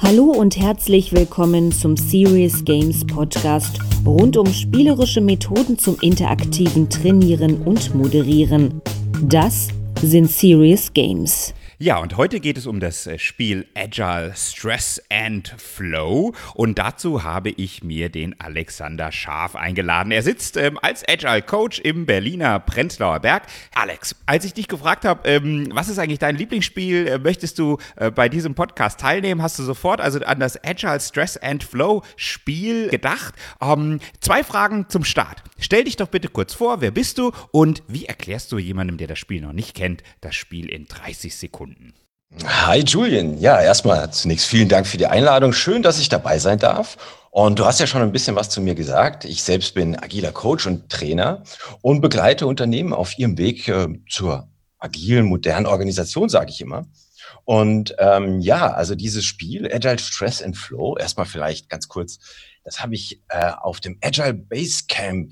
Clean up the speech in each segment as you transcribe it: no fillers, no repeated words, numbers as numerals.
Hallo und herzlich willkommen zum Serious Games Podcast rund um spielerische Methoden zum interaktiven Trainieren und Moderieren. Das sind Serious Games. Ja, und heute geht es um das Spiel Agile Stress and Flow und dazu habe ich mir den Alexander Scharf eingeladen. Er sitzt als Agile Coach im Berliner Prenzlauer Berg. Alex, als ich dich gefragt habe, was ist eigentlich dein Lieblingsspiel, möchtest du bei diesem Podcast teilnehmen, hast du sofort also an das Agile Stress and Flow Spiel gedacht. 2 Fragen zum Start. Stell dich doch bitte kurz vor, wer bist du und wie erklärst du jemandem, der das Spiel noch nicht kennt, das Spiel in 30 Sekunden? Hi Julian, ja, erstmal zunächst vielen Dank für die Einladung. Schön, dass ich dabei sein darf. Und du hast ja schon ein bisschen was zu mir gesagt. Ich selbst bin agiler Coach und Trainer und begleite Unternehmen auf ihrem Weg zur agilen, modernen Organisation, sage ich immer. Und also dieses Spiel Agile Stress and Flow, erstmal vielleicht ganz kurz, das habe ich auf dem Agile Basecamp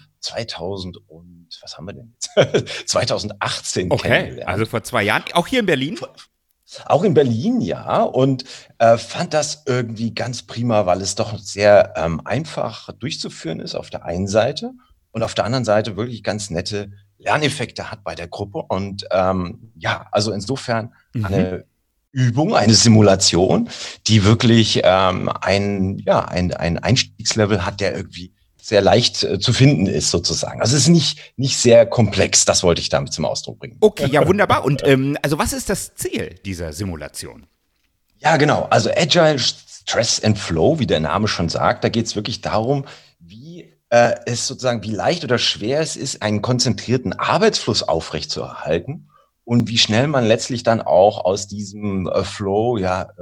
2018 kennengelernt. Also vor 2 Jahren, auch hier in Berlin? Auch in Berlin, ja, und fand das irgendwie ganz prima, weil es doch sehr einfach durchzuführen ist auf der einen Seite und auf der anderen Seite wirklich ganz nette Lerneffekte hat bei der Gruppe. Und also insofern eine Übung, eine Simulation, die wirklich ein Einstiegslevel hat, der irgendwie sehr leicht zu finden ist, sozusagen. Also es ist nicht sehr komplex, das wollte ich damit zum Ausdruck bringen. Okay, ja, wunderbar. Und also was ist das Ziel dieser Simulation? Ja, genau. Also Agile Stress and Flow, wie der Name schon sagt, da geht es wirklich darum, wie leicht oder schwer es ist, einen konzentrierten Arbeitsfluss aufrechtzuerhalten und wie schnell man letztlich dann auch aus diesem Flow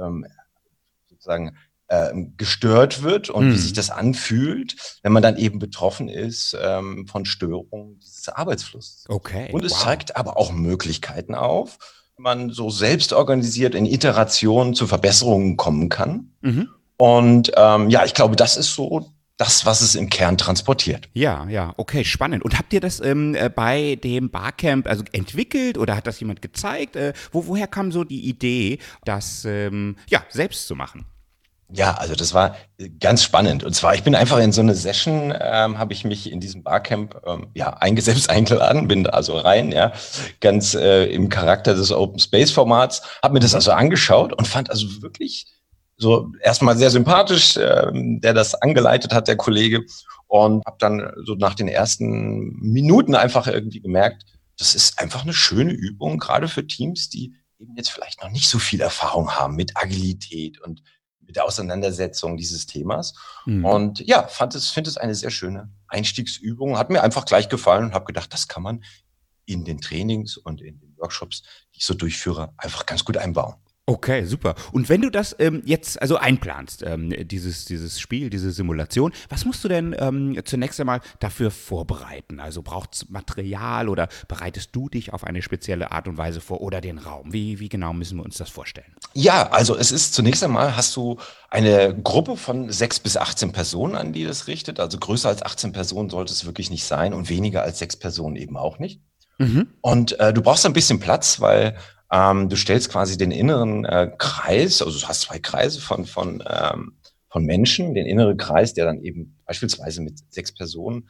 gestört wird und wie sich das anfühlt, wenn man dann eben betroffen ist von Störungen dieses Arbeitsflusses. Okay. Und es zeigt aber auch Möglichkeiten auf, wie man so selbst organisiert in Iterationen zu Verbesserungen kommen kann. Und ich glaube, das ist so das, was es im Kern transportiert. Ja, okay, spannend. Und habt ihr das bei dem Barcamp also entwickelt oder hat das jemand gezeigt? Woher kam so die Idee, das selbst zu machen? Ja, also das war ganz spannend. Und zwar, ich bin einfach in so eine Session, habe ich mich in diesem Barcamp selbst eingeladen, bin also rein, ja, ganz im Charakter des Open Space Formats, habe mir das also angeschaut und fand also wirklich so erstmal sehr sympathisch, der das angeleitet hat, der Kollege, und habe dann so nach den ersten Minuten einfach irgendwie gemerkt, das ist einfach eine schöne Übung, gerade für Teams, die eben jetzt vielleicht noch nicht so viel Erfahrung haben mit Agilität und mit der Auseinandersetzung dieses Themas. Und ja, finde es eine sehr schöne Einstiegsübung. Hat mir einfach gleich gefallen und habe gedacht, das kann man in den Trainings und in den Workshops, die ich so durchführe, einfach ganz gut einbauen. Okay, super. Und wenn du das jetzt also einplanst, dieses Spiel, diese Simulation, was musst du denn zunächst einmal dafür vorbereiten? Also braucht es Material oder bereitest du dich auf eine spezielle Art und Weise vor oder den Raum? Wie genau müssen wir uns das vorstellen? Ja, also es ist zunächst einmal, hast du eine Gruppe von 6 bis 18 Personen, an die das richtet. Also größer als 18 Personen sollte es wirklich nicht sein und weniger als 6 Personen eben auch nicht. Und du brauchst ein bisschen Platz, weil du stellst quasi den inneren Kreis, also du hast 2 Kreise von Menschen, den inneren Kreis, der dann eben beispielsweise mit 6 Personen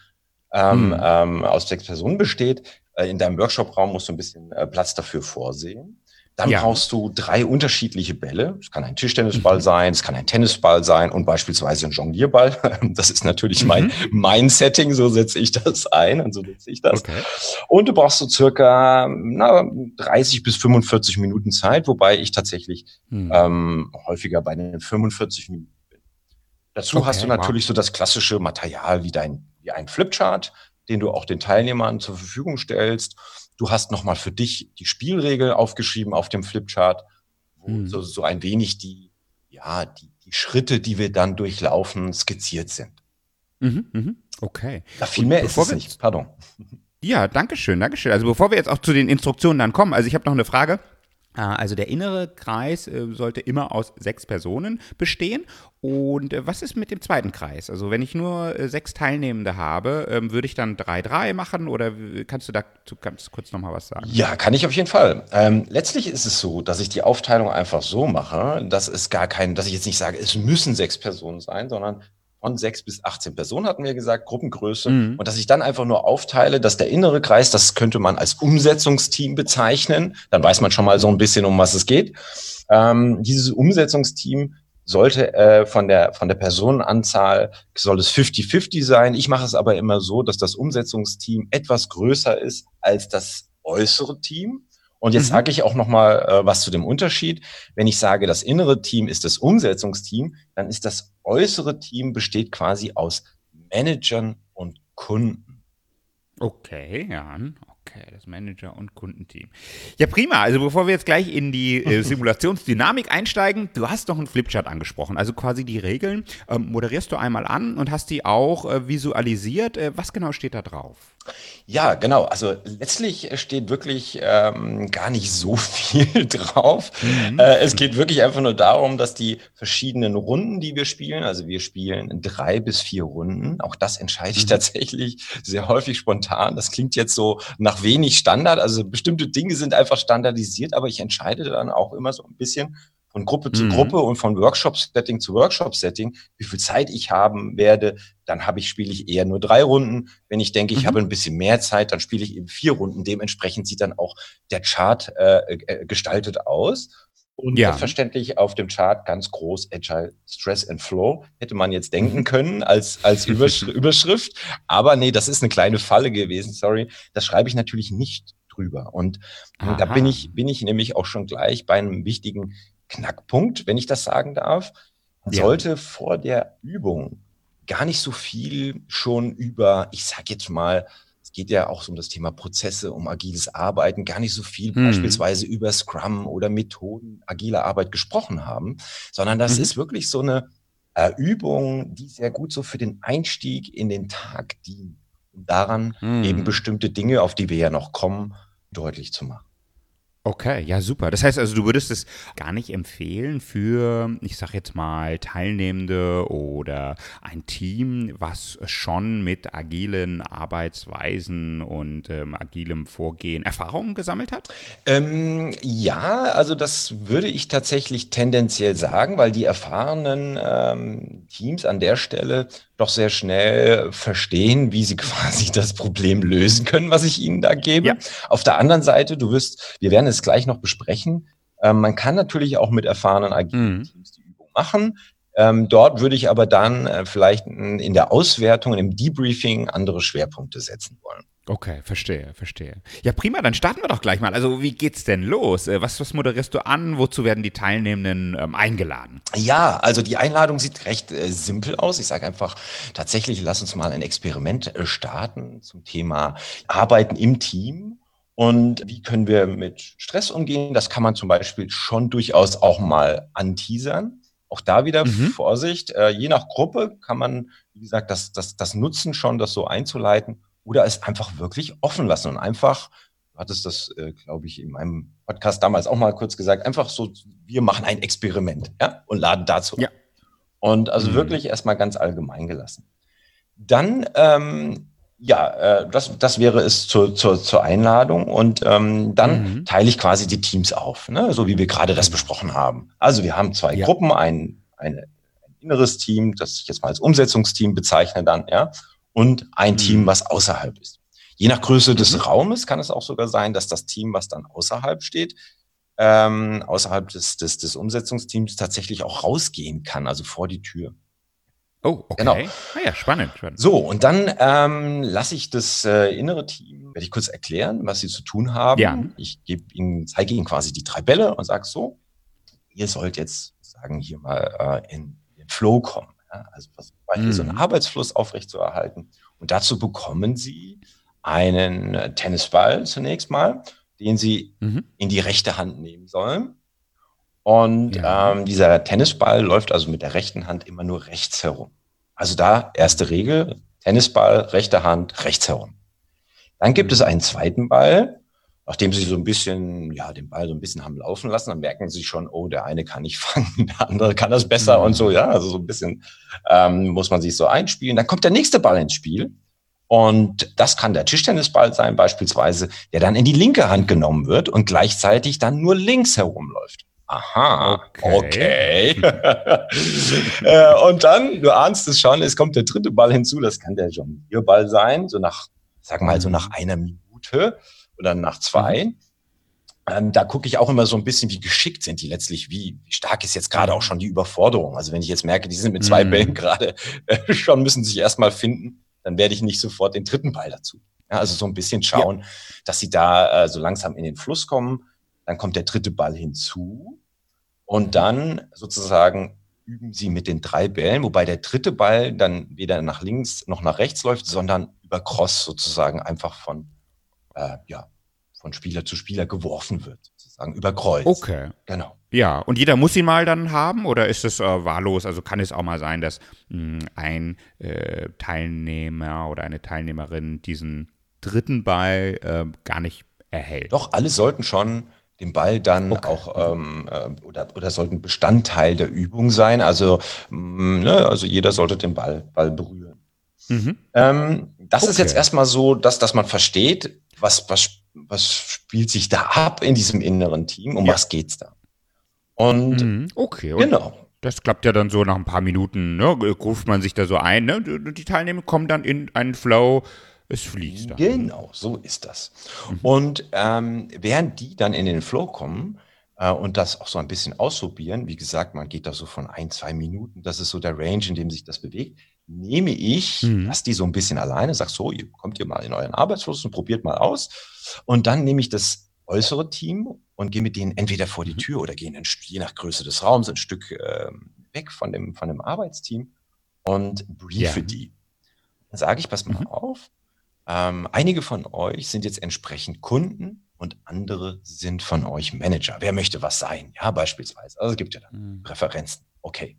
aus 6 Personen besteht. In deinem Workshop-Raum musst du ein bisschen Platz dafür vorsehen. Dann brauchst du 3 unterschiedliche Bälle. Es kann ein Tischtennisball sein, es kann ein Tennisball sein und beispielsweise ein Jonglierball. Das ist natürlich mein Setting, so setze ich das ein und so setze ich das. Okay. Und du brauchst so circa 30 bis 45 Minuten Zeit, wobei ich tatsächlich häufiger bei den 45 Minuten bin. Dazu hast du natürlich so das klassische Material wie ein Flipchart, den du auch den Teilnehmern zur Verfügung stellst. Du hast nochmal für dich die Spielregel aufgeschrieben auf dem Flipchart, wo so ein wenig die Schritte, die wir dann durchlaufen, skizziert sind. Okay. Ja, viel mehr ist es nicht. Pardon. Ja, danke schön. Also bevor wir jetzt auch zu den Instruktionen dann kommen, also ich habe noch eine Frage. Also der innere Kreis sollte immer aus 6 Personen bestehen. Und was ist mit dem zweiten Kreis? Also wenn ich nur 6 Teilnehmende habe, würde ich dann 3-3 machen oder kannst du dazu ganz kurz nochmal was sagen? Ja, kann ich auf jeden Fall. Letztlich ist es so, dass ich die Aufteilung einfach so mache, dass dass ich jetzt nicht sage, es müssen 6 Personen sein, sondern von 6 bis 18 Personen hatten wir gesagt, Gruppengröße. Mhm. Und dass ich dann einfach nur aufteile, dass der innere Kreis, das könnte man als Umsetzungsteam bezeichnen. Dann weiß man schon mal so ein bisschen, um was es geht. Dieses Umsetzungsteam sollte von der Personenanzahl, soll es 50-50 sein. Ich mache es aber immer so, dass das Umsetzungsteam etwas größer ist als das äußere Team. Und jetzt sage ich auch noch mal was zu dem Unterschied. Wenn ich sage, das innere Team ist das Umsetzungsteam, dann ist das äußere Team besteht quasi aus Managern und Kunden. Okay, ja. Okay, das Manager- und Kundenteam. Ja, prima. Also bevor wir jetzt gleich in die Simulationsdynamik einsteigen, du hast noch einen Flipchart angesprochen, also quasi die Regeln. Moderierst du einmal an und hast die auch visualisiert. Was genau steht da drauf? Ja, genau. Also letztlich steht wirklich gar nicht so viel drauf. Es geht wirklich einfach nur darum, dass die verschiedenen Runden, die wir spielen, also wir spielen 3 bis 4 Runden. Auch das entscheide ich tatsächlich sehr häufig spontan. Das klingt jetzt so nach wenig Standard. Also bestimmte Dinge sind einfach standardisiert, aber ich entscheide dann auch immer so ein bisschen von Gruppe zu Gruppe und von Workshop-Setting zu Workshop-Setting, wie viel Zeit ich haben werde. Dann spiele ich eher nur 3 Runden. Wenn ich denke, ich habe ein bisschen mehr Zeit, dann spiele ich eben 4 Runden. Dementsprechend sieht dann auch der Chart gestaltet aus. Und selbstverständlich auf dem Chart ganz groß Agile Stress and Flow. Hätte man jetzt denken können als Überschrift. Aber nee, das ist eine kleine Falle gewesen, sorry. Das schreibe ich natürlich nicht drüber. Und da bin ich nämlich auch schon gleich bei einem wichtigen Knackpunkt, wenn ich das sagen darf. Man sollte vor der Übung gar nicht so viel schon über, ich sag jetzt mal, es geht ja auch so um das Thema Prozesse, um agiles Arbeiten, gar nicht so viel beispielsweise über Scrum oder Methoden agiler Arbeit gesprochen haben, sondern das ist wirklich so eine Übung, die sehr gut so für den Einstieg in den Tag dient, um daran eben bestimmte Dinge, auf die wir ja noch kommen, deutlich zu machen. Okay, ja super. Das heißt also, du würdest es gar nicht empfehlen für, ich sag jetzt mal, Teilnehmende oder ein Team, was schon mit agilen Arbeitsweisen und agilem Vorgehen Erfahrungen gesammelt hat? Ja, also das würde ich tatsächlich tendenziell sagen, weil die erfahrenen Teams an der Stelle doch sehr schnell verstehen, wie sie quasi das Problem lösen können, was ich ihnen da gebe. Ja. Auf der anderen Seite, wir werden es gleich noch besprechen, man kann natürlich auch mit erfahrenen agilen Teams die Übung machen. Dort würde ich aber dann vielleicht in der Auswertung, im Debriefing andere Schwerpunkte setzen wollen. Okay, verstehe. Ja, prima, dann starten wir doch gleich mal. Also, wie geht's denn los? Was moderierst du an? Wozu werden die Teilnehmenden eingeladen? Ja, also die Einladung sieht recht simpel aus. Ich sage einfach, tatsächlich, lass uns mal ein Experiment starten zum Thema Arbeiten im Team. Und wie können wir mit Stress umgehen? Das kann man zum Beispiel schon durchaus auch mal anteasern. Auch da wieder Vorsicht. Je nach Gruppe kann man, wie gesagt, das nutzen schon, das so einzuleiten. Oder es einfach wirklich offen lassen und einfach, du hattest das, glaube ich, in meinem Podcast damals auch mal kurz gesagt, einfach so, wir machen ein Experiment, ja, und laden dazu ein. Und also wirklich erstmal ganz allgemein gelassen. Dann, das wäre es zur Einladung und dann teile ich quasi die Teams auf, ne, so wie wir gerade das besprochen haben. Also wir haben 2 Gruppen, ein inneres Team, das ich jetzt mal als Umsetzungsteam bezeichne dann, ja, und ein Team, was außerhalb ist. Je nach Größe des Raumes kann es auch sogar sein, dass das Team, was dann außerhalb steht, außerhalb des Umsetzungsteams tatsächlich auch rausgehen kann, also vor die Tür. Oh, okay. Genau. Ah ja, spannend. So, und dann lasse ich das innere Team, werde ich kurz erklären, was sie zu tun haben. Ja. Ich zeige ihnen quasi die 3 Bälle und sage so, ihr sollt jetzt, sagen hier mal, in den Flow kommen. Also versuchen wir hier so einen Arbeitsfluss aufrechtzuerhalten. Und dazu bekommen Sie einen Tennisball zunächst mal, den Sie in die rechte Hand nehmen sollen. Und dieser Tennisball läuft also mit der rechten Hand immer nur rechts herum. Also da erste Regel, Tennisball, rechte Hand, rechts herum. Dann gibt es einen zweiten Ball Nachdem sie so ein bisschen, ja, den Ball so ein bisschen haben laufen lassen, dann merken sie schon, oh, der eine kann nicht fangen, der andere kann das besser und so, ja. Also so ein bisschen muss man sich so einspielen. Dann kommt der nächste Ball ins Spiel. Und das kann der Tischtennisball sein, beispielsweise, der dann in die linke Hand genommen wird und gleichzeitig dann nur links herumläuft. Aha, okay. Und dann, du ahnst es schon, es kommt der dritte Ball hinzu, das kann der Jonglierball sein, so nach, sag mal, so nach einer Minute oder nach 2. Da gucke ich auch immer so ein bisschen, wie geschickt sind die letztlich, wie stark ist jetzt gerade auch schon die Überforderung. Also wenn ich jetzt merke, die sind mit 2 Bällen gerade schon, müssen sich erstmal finden, dann werde ich nicht sofort den dritten Ball dazu. Ja, also so ein bisschen schauen, dass sie da so langsam in den Fluss kommen. Dann kommt der dritte Ball hinzu und dann sozusagen üben sie mit den 3 Bällen, wobei der dritte Ball dann weder nach links noch nach rechts läuft, sondern über Cross sozusagen einfach von Spieler zu Spieler geworfen wird, sozusagen über Kreuz. Okay. Genau. Ja, und jeder muss ihn mal dann haben oder ist es wahllos? Also kann es auch mal sein, dass ein Teilnehmer oder eine Teilnehmerin diesen dritten Ball gar nicht erhält? Doch, alle sollten schon den Ball dann auch oder sollten Bestandteil der Übung sein. Also, also jeder sollte den Ball berühren. Das ist jetzt erstmal so, dass man versteht, was spielt sich da ab in diesem inneren Team, um was geht's da? Und genau. Das klappt ja dann so nach ein paar Minuten, ne? Ruft man sich da so ein, ne? Die Teilnehmer kommen dann in einen Flow, es fließt dann. Genau, so ist das. Und während die dann in den Flow kommen und das auch so ein bisschen ausprobieren, wie gesagt, man geht da so von 1-2 Minuten, das ist so der Range, in dem sich das bewegt, nehme ich, lass die so ein bisschen alleine, sag so, kommt ihr mal in euren Arbeitsfluss und probiert mal aus. Und dann nehme ich das äußere Team und gehe mit denen entweder vor die Tür oder gehen je nach Größe des Raums ein Stück weg von dem Arbeitsteam und briefe die. Dann sage ich, pass mal auf, einige von euch sind jetzt entsprechend Kunden und andere sind von euch Manager. Wer möchte was sein? Ja, beispielsweise. Also es gibt ja dann Präferenzen. Okay.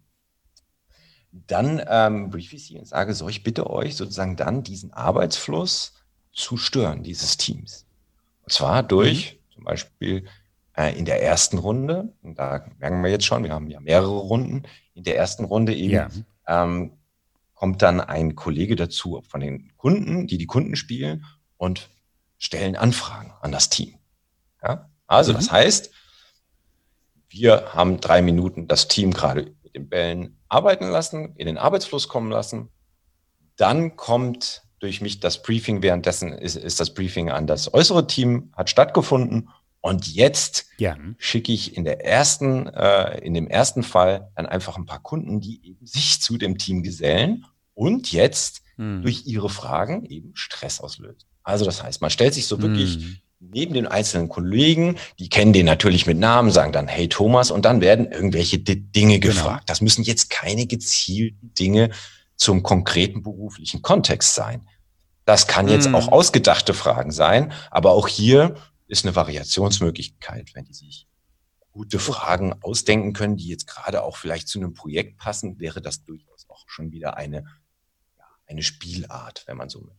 Dann briefe ich sie und sage, so, ich bitte euch sozusagen dann diesen Arbeitsfluss zu stören, dieses Teams. Und zwar durch zum Beispiel in der ersten Runde, und da merken wir jetzt schon, wir haben ja mehrere Runden, in der ersten Runde eben kommt dann ein Kollege dazu von den Kunden, die Kunden spielen und stellen Anfragen an das Team. Ja? Also das heißt, wir haben 3 Minuten das Team gerade mit den Bällen arbeiten lassen, in den Arbeitsfluss kommen lassen. Dann kommt durch mich das Briefing, währenddessen ist das Briefing an das äußere Team, hat stattgefunden. Und jetzt schicke ich in dem ersten Fall dann einfach ein paar Kunden, die eben sich zu dem Team gesellen und jetzt durch ihre Fragen eben Stress auslösen. Also das heißt, man stellt sich so wirklich neben den einzelnen Kollegen, die kennen den natürlich mit Namen, sagen dann, hey Thomas, und dann werden irgendwelche Dinge gefragt. Das müssen jetzt keine gezielten Dinge zum konkreten beruflichen Kontext sein. Das kann jetzt auch ausgedachte Fragen sein, aber auch hier ist eine Variationsmöglichkeit, wenn die sich gute Fragen ausdenken können, die jetzt gerade auch vielleicht zu einem Projekt passen, wäre das durchaus auch schon wieder eine Spielart, wenn man so möchte.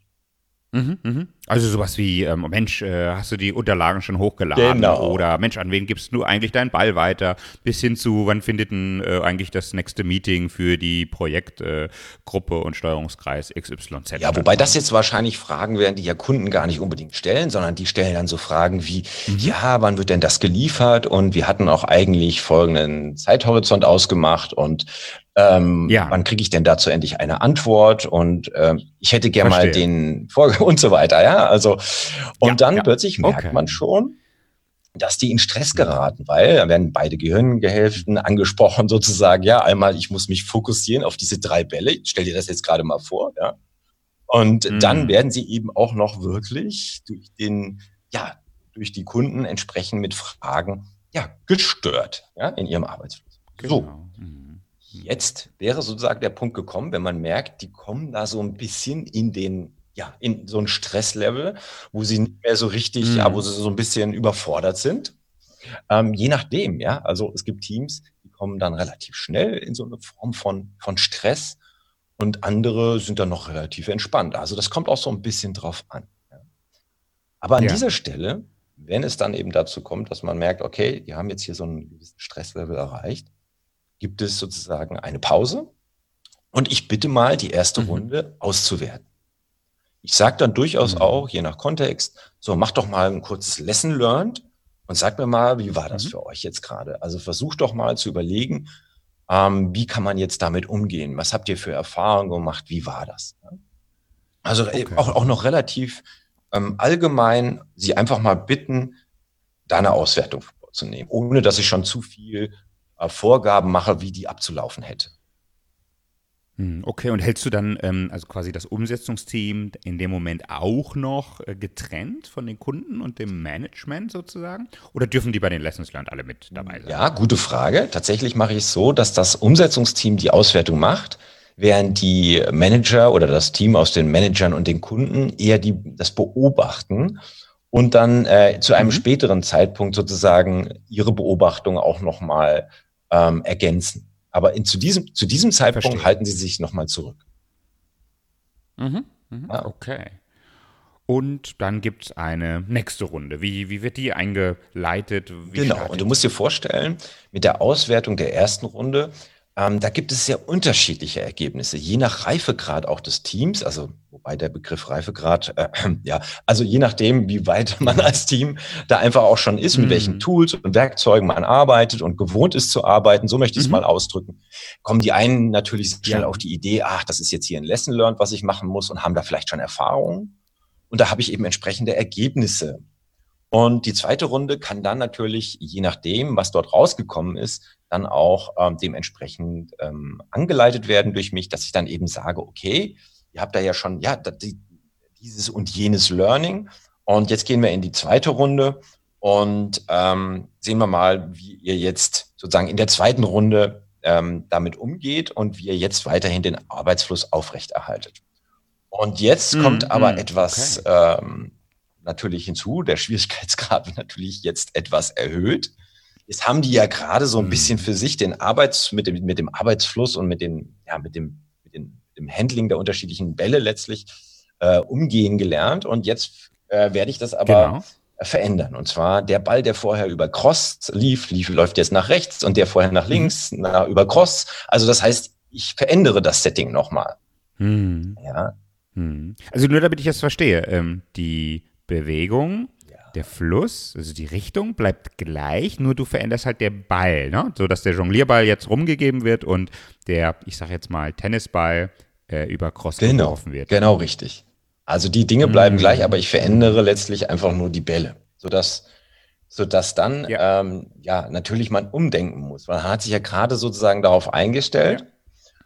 Also sowas wie, Mensch, hast du die Unterlagen schon hochgeladen? Genau. Oder Mensch, an wen gibst du eigentlich deinen Ball weiter? Bis hin zu, wann findet denn eigentlich das nächste Meeting für die Projektgruppe und Steuerungskreis XYZ? Ja, wobei das jetzt wahrscheinlich Fragen wären, die ja Kunden gar nicht unbedingt stellen, sondern die stellen dann so Fragen wie, ja, wann wird denn das geliefert? Und wir hatten auch eigentlich folgenden Zeithorizont ausgemacht und wann kriege ich denn dazu endlich eine Antwort? Und ich hätte gerne mal den Folge und so weiter, ja. Also, und dann plötzlich merkt man schon, dass die in Stress geraten, weil da werden beide Gehirngehälften angesprochen, sozusagen, ja, einmal, ich muss mich fokussieren auf diese 3 Bälle, ich stell dir das jetzt gerade mal vor, ja. Und dann werden sie eben auch noch wirklich durch die Kunden entsprechend mit Fragen, gestört, ja, in ihrem Arbeitsfluss. So. Jetzt wäre sozusagen der Punkt gekommen, wenn man merkt, die kommen da so ein bisschen in so ein Stresslevel, wo sie nicht mehr so richtig, wo sie so ein bisschen überfordert sind. Je nachdem, ja. Also es gibt Teams, die kommen dann relativ schnell in so eine Form von Stress und andere sind dann noch relativ entspannt. Also das kommt auch so ein bisschen drauf an. Ja. Aber an dieser Stelle wenn es dann eben dazu kommt, dass man merkt, okay, die haben jetzt hier so einen gewissen Stresslevel erreicht, gibt es sozusagen eine Pause und ich bitte mal, die erste Runde auszuwerten. Ich sage dann durchaus auch, je nach Kontext, so mach doch mal ein kurzes Lesson learned und sag mir mal, wie war das für euch jetzt gerade? Also versucht doch mal zu überlegen, wie kann man jetzt damit umgehen? Was habt ihr für Erfahrungen gemacht? Wie war das? Also auch noch relativ allgemein, sie einfach mal bitten, da eine Auswertung vorzunehmen, ohne dass ich schon zu viel Vorgaben mache, wie die abzulaufen hätte. Okay, und hältst du dann also quasi das Umsetzungsteam in dem Moment auch noch getrennt von den Kunden und dem Management sozusagen? Oder dürfen die bei den Lessons Learned alle mit dabei sein? Ja, gute Frage. Tatsächlich mache ich es so, dass das Umsetzungsteam die Auswertung macht, während die Manager oder das Team aus den Managern und den Kunden eher das beobachten und dann zu einem späteren Zeitpunkt sozusagen ihre Beobachtung auch nochmal ergänzen. Aber zu diesem Zeitpunkt halten sie sich nochmal zurück. Ja. Okay. Und dann gibt es eine nächste Runde. Wie wird die eingeleitet? Genau, und du musst dir vorstellen, mit der Auswertung der ersten Runde, da gibt es sehr unterschiedliche Ergebnisse, je nach Reifegrad auch des Teams, also wobei der Begriff Reifegrad, ja, also je nachdem, wie weit man als Team da einfach auch schon ist, mit welchen Tools und Werkzeugen man arbeitet und gewohnt ist zu arbeiten, so möchte ich es mal ausdrücken, kommen die einen natürlich schnell auf die Idee, ach, das ist jetzt hier ein Lesson learned, was ich machen muss und haben da vielleicht schon Erfahrungen. Und da habe ich eben entsprechende Ergebnisse. Und die zweite Runde kann dann natürlich, je nachdem, was dort rausgekommen ist, dann auch dementsprechend angeleitet werden durch mich, dass ich dann eben sage, okay, ihr habt da ja schon dieses und jenes Learning und jetzt gehen wir in die zweite Runde und sehen wir mal, wie ihr jetzt sozusagen in der zweiten Runde damit umgeht und wie ihr jetzt weiterhin den Arbeitsfluss aufrechterhaltet. Und jetzt kommt aber etwas natürlich hinzu, der Schwierigkeitsgrad wird natürlich jetzt etwas erhöht. Jetzt haben die ja gerade so ein bisschen für sich den mit dem Arbeitsfluss und mit dem Handling der unterschiedlichen Bälle letztlich umgehen gelernt. Und jetzt werde ich das aber verändern. Und zwar der Ball, der vorher über Cross läuft jetzt nach rechts und der vorher nach links, über Cross. Also das heißt, ich verändere das Setting nochmal. Ja. Also nur damit ich das verstehe, die Bewegung, der Fluss, also die Richtung bleibt gleich, nur du veränderst halt der Ball, ne? So dass der Jonglierball jetzt rumgegeben wird und der, ich sag jetzt mal, Tennisball über Cross geworfen wird. Genau, richtig. Also die Dinge bleiben gleich, aber ich verändere letztlich einfach nur die Bälle, sodass dann natürlich man umdenken muss. Man hat sich ja gerade sozusagen darauf eingestellt. Ja.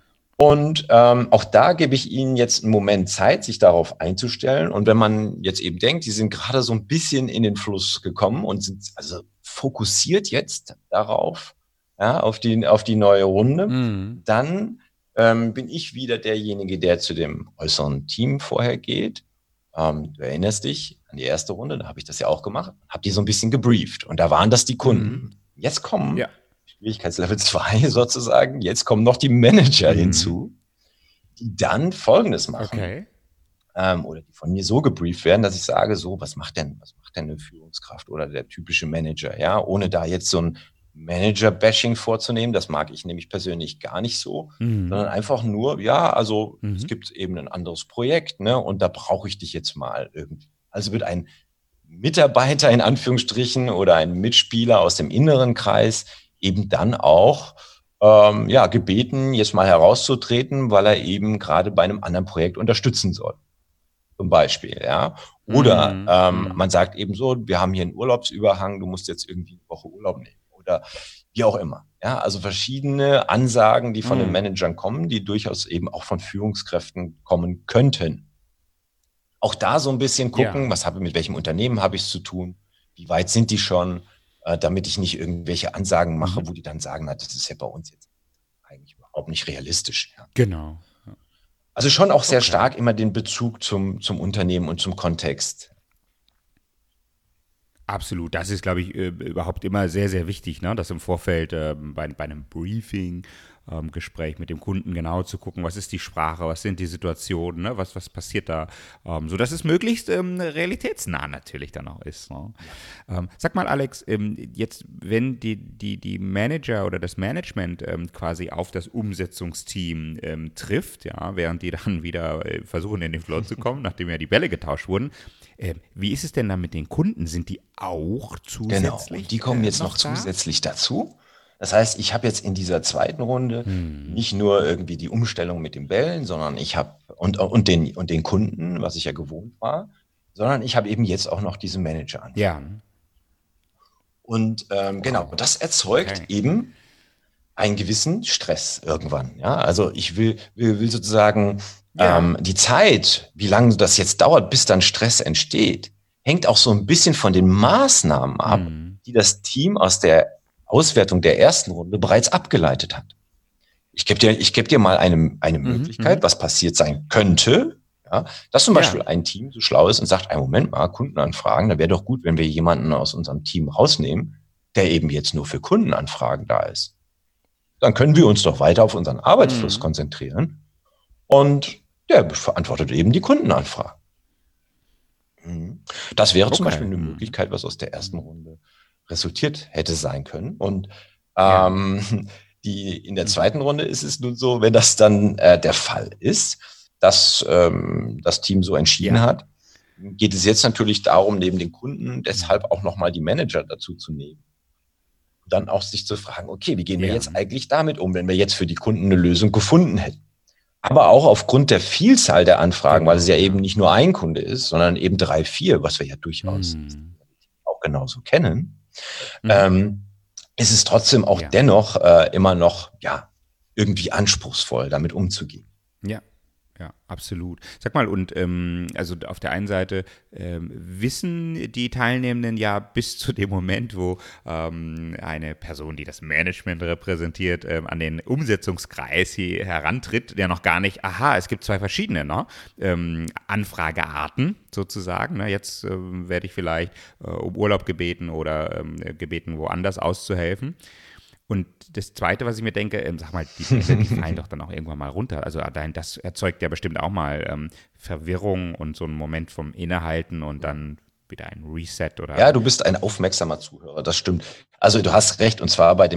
Und auch da gebe ich Ihnen jetzt einen Moment Zeit, sich darauf einzustellen. Und wenn man jetzt eben denkt, die sind gerade so ein bisschen in den Fluss gekommen und sind also fokussiert jetzt darauf, ja, auf die neue Runde, dann bin ich wieder derjenige, der zu dem äußeren Team vorher geht. Du erinnerst dich an die erste Runde, da habe ich das ja auch gemacht, habe die so ein bisschen gebrieft. Und da waren das die Kunden. Jetzt kommen Schwierigkeitslevel 2 sozusagen. Jetzt kommen noch die Manager hinzu, die dann Folgendes machen. Oder die von mir so gebrieft werden, dass ich sage, so, was macht denn eine Führungskraft oder der typische Manager? Ja, ohne da jetzt so ein Manager-Bashing vorzunehmen, das mag ich nämlich persönlich gar nicht so, sondern einfach nur, es gibt eben ein anderes Projekt, ne, und da brauche ich dich jetzt mal irgendwie. Also wird ein Mitarbeiter in Anführungsstrichen oder ein Mitspieler aus dem inneren Kreis eben dann auch gebeten, jetzt mal herauszutreten, weil er eben gerade bei einem anderen Projekt unterstützen soll. Zum Beispiel, ja. Oder man sagt eben so, wir haben hier einen Urlaubsüberhang, du musst jetzt irgendwie eine Woche Urlaub nehmen. Oder wie auch immer. Ja, also verschiedene Ansagen, die von den Managern kommen, die durchaus eben auch von Führungskräften kommen könnten. Auch da so ein bisschen gucken, mit welchem Unternehmen habe ich es zu tun, wie weit sind die schon, damit ich nicht irgendwelche Ansagen mache, wo die dann sagen, na, das ist ja bei uns jetzt eigentlich überhaupt nicht realistisch. Ja. Genau. Also schon auch sehr stark immer den Bezug zum Unternehmen und zum Kontext. Absolut, das ist, glaube ich, überhaupt immer sehr, sehr wichtig, ne? Dass im Vorfeld bei einem Briefing Gespräch mit dem Kunden genau zu gucken, was ist die Sprache, was sind die Situationen, ne? Was passiert da, sodass es möglichst realitätsnah natürlich dann auch ist. Ne? Sag mal, Alex, jetzt, wenn die Manager oder das Management quasi auf das Umsetzungsteam trifft, ja, während die dann wieder versuchen, in den Flow zu kommen, nachdem ja die Bälle getauscht wurden, wie ist es denn dann mit den Kunden? Sind die auch zusätzlich? Genau, und die kommen jetzt noch zusätzlich dazu. Das heißt, ich habe jetzt in dieser zweiten Runde nicht nur irgendwie die Umstellung mit den Bällen, sondern ich habe und den Kunden, was ich ja gewohnt war, sondern ich habe eben jetzt auch noch diese Manager an. Ja. Und genau, das erzeugt eben einen gewissen Stress irgendwann. Ja, also ich will sozusagen die Zeit, wie lange das jetzt dauert, bis dann Stress entsteht, hängt auch so ein bisschen von den Maßnahmen ab, die das Team aus der Auswertung der ersten Runde bereits abgeleitet hat. Ich geb dir mal eine Möglichkeit, was passiert sein könnte. Ja, dass zum Beispiel ein Team so schlau ist und sagt, Moment mal, Kundenanfragen, da wäre doch gut, wenn wir jemanden aus unserem Team rausnehmen, der eben jetzt nur für Kundenanfragen da ist. Dann können wir uns doch weiter auf unseren Arbeitsfluss konzentrieren und der beantwortet eben die Kundenanfragen. Das wäre zum Beispiel eine Möglichkeit, was aus der ersten Runde resultiert hätte sein können. Und in der zweiten Runde ist es nun so, wenn das dann der Fall ist, dass das Team so entschieden hat, geht es jetzt natürlich darum, neben den Kunden deshalb auch nochmal die Manager dazu zu nehmen. Und dann auch sich zu fragen, okay, wie gehen wir jetzt eigentlich damit um, wenn wir jetzt für die Kunden eine Lösung gefunden hätten? Aber auch aufgrund der Vielzahl der Anfragen, weil es ja eben nicht nur ein Kunde ist, sondern eben 3, 4, was wir ja durchaus auch genauso kennen, ist es trotzdem auch dennoch immer noch irgendwie anspruchsvoll, damit umzugehen. Ja, absolut. Sag mal, und also auf der einen Seite wissen die Teilnehmenden ja bis zu dem Moment, wo eine Person, die das Management repräsentiert, an den Umsetzungskreis hier herantritt, der noch gar nicht, es gibt 2 verschiedene Anfragearten sozusagen. Ne? Jetzt werde ich vielleicht um Urlaub gebeten oder gebeten, woanders auszuhelfen. Und das Zweite, was ich mir denke, sag mal, die Bälle, die fallen doch dann auch irgendwann mal runter. Also allein das erzeugt ja bestimmt auch mal Verwirrung und so einen Moment vom Innehalten und dann wieder ein Reset oder. Ja, du bist ein aufmerksamer Zuhörer, das stimmt. Also du hast recht, und zwar bei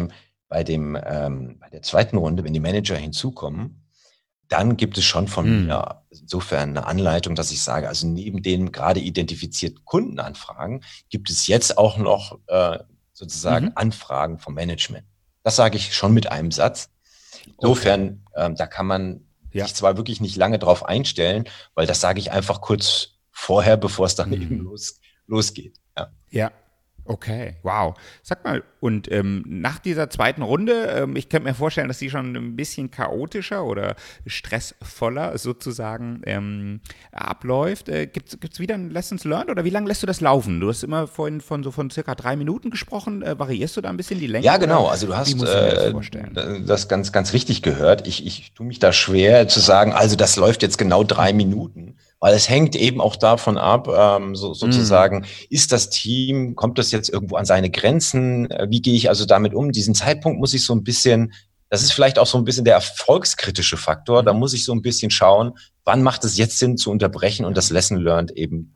der zweiten Runde, wenn die Manager hinzukommen, dann gibt es schon von mir insofern eine Anleitung, dass ich sage, also neben den gerade identifizierten Kundenanfragen gibt es jetzt auch noch sozusagen Anfragen vom Management. Das sage ich schon mit einem Satz. Insofern, da kann man sich zwar wirklich nicht lange drauf einstellen, weil das sage ich einfach kurz vorher, bevor es dann eben losgeht. Ja. Okay, wow. Sag mal, und nach dieser zweiten Runde, ich könnte mir vorstellen, dass die schon ein bisschen chaotischer oder stressvoller sozusagen abläuft. Gibt's wieder ein Lessons Learned oder wie lange lässt du das laufen? Du hast immer vorhin von circa 3 Minuten gesprochen. Variierst du da ein bisschen die Länge? Ja, genau. Also du hast das ganz, ganz richtig gehört. Ich tue mich da schwer zu sagen, also das läuft jetzt genau 3 Minuten. Weil es hängt eben auch davon ab, sozusagen, ist das Team, kommt das jetzt irgendwo an seine Grenzen? Wie gehe ich also damit um? Diesen Zeitpunkt muss ich so ein bisschen, das ist vielleicht auch so ein bisschen der erfolgskritische Faktor, da muss ich so ein bisschen schauen, wann macht es jetzt Sinn zu unterbrechen und das Lesson Learned eben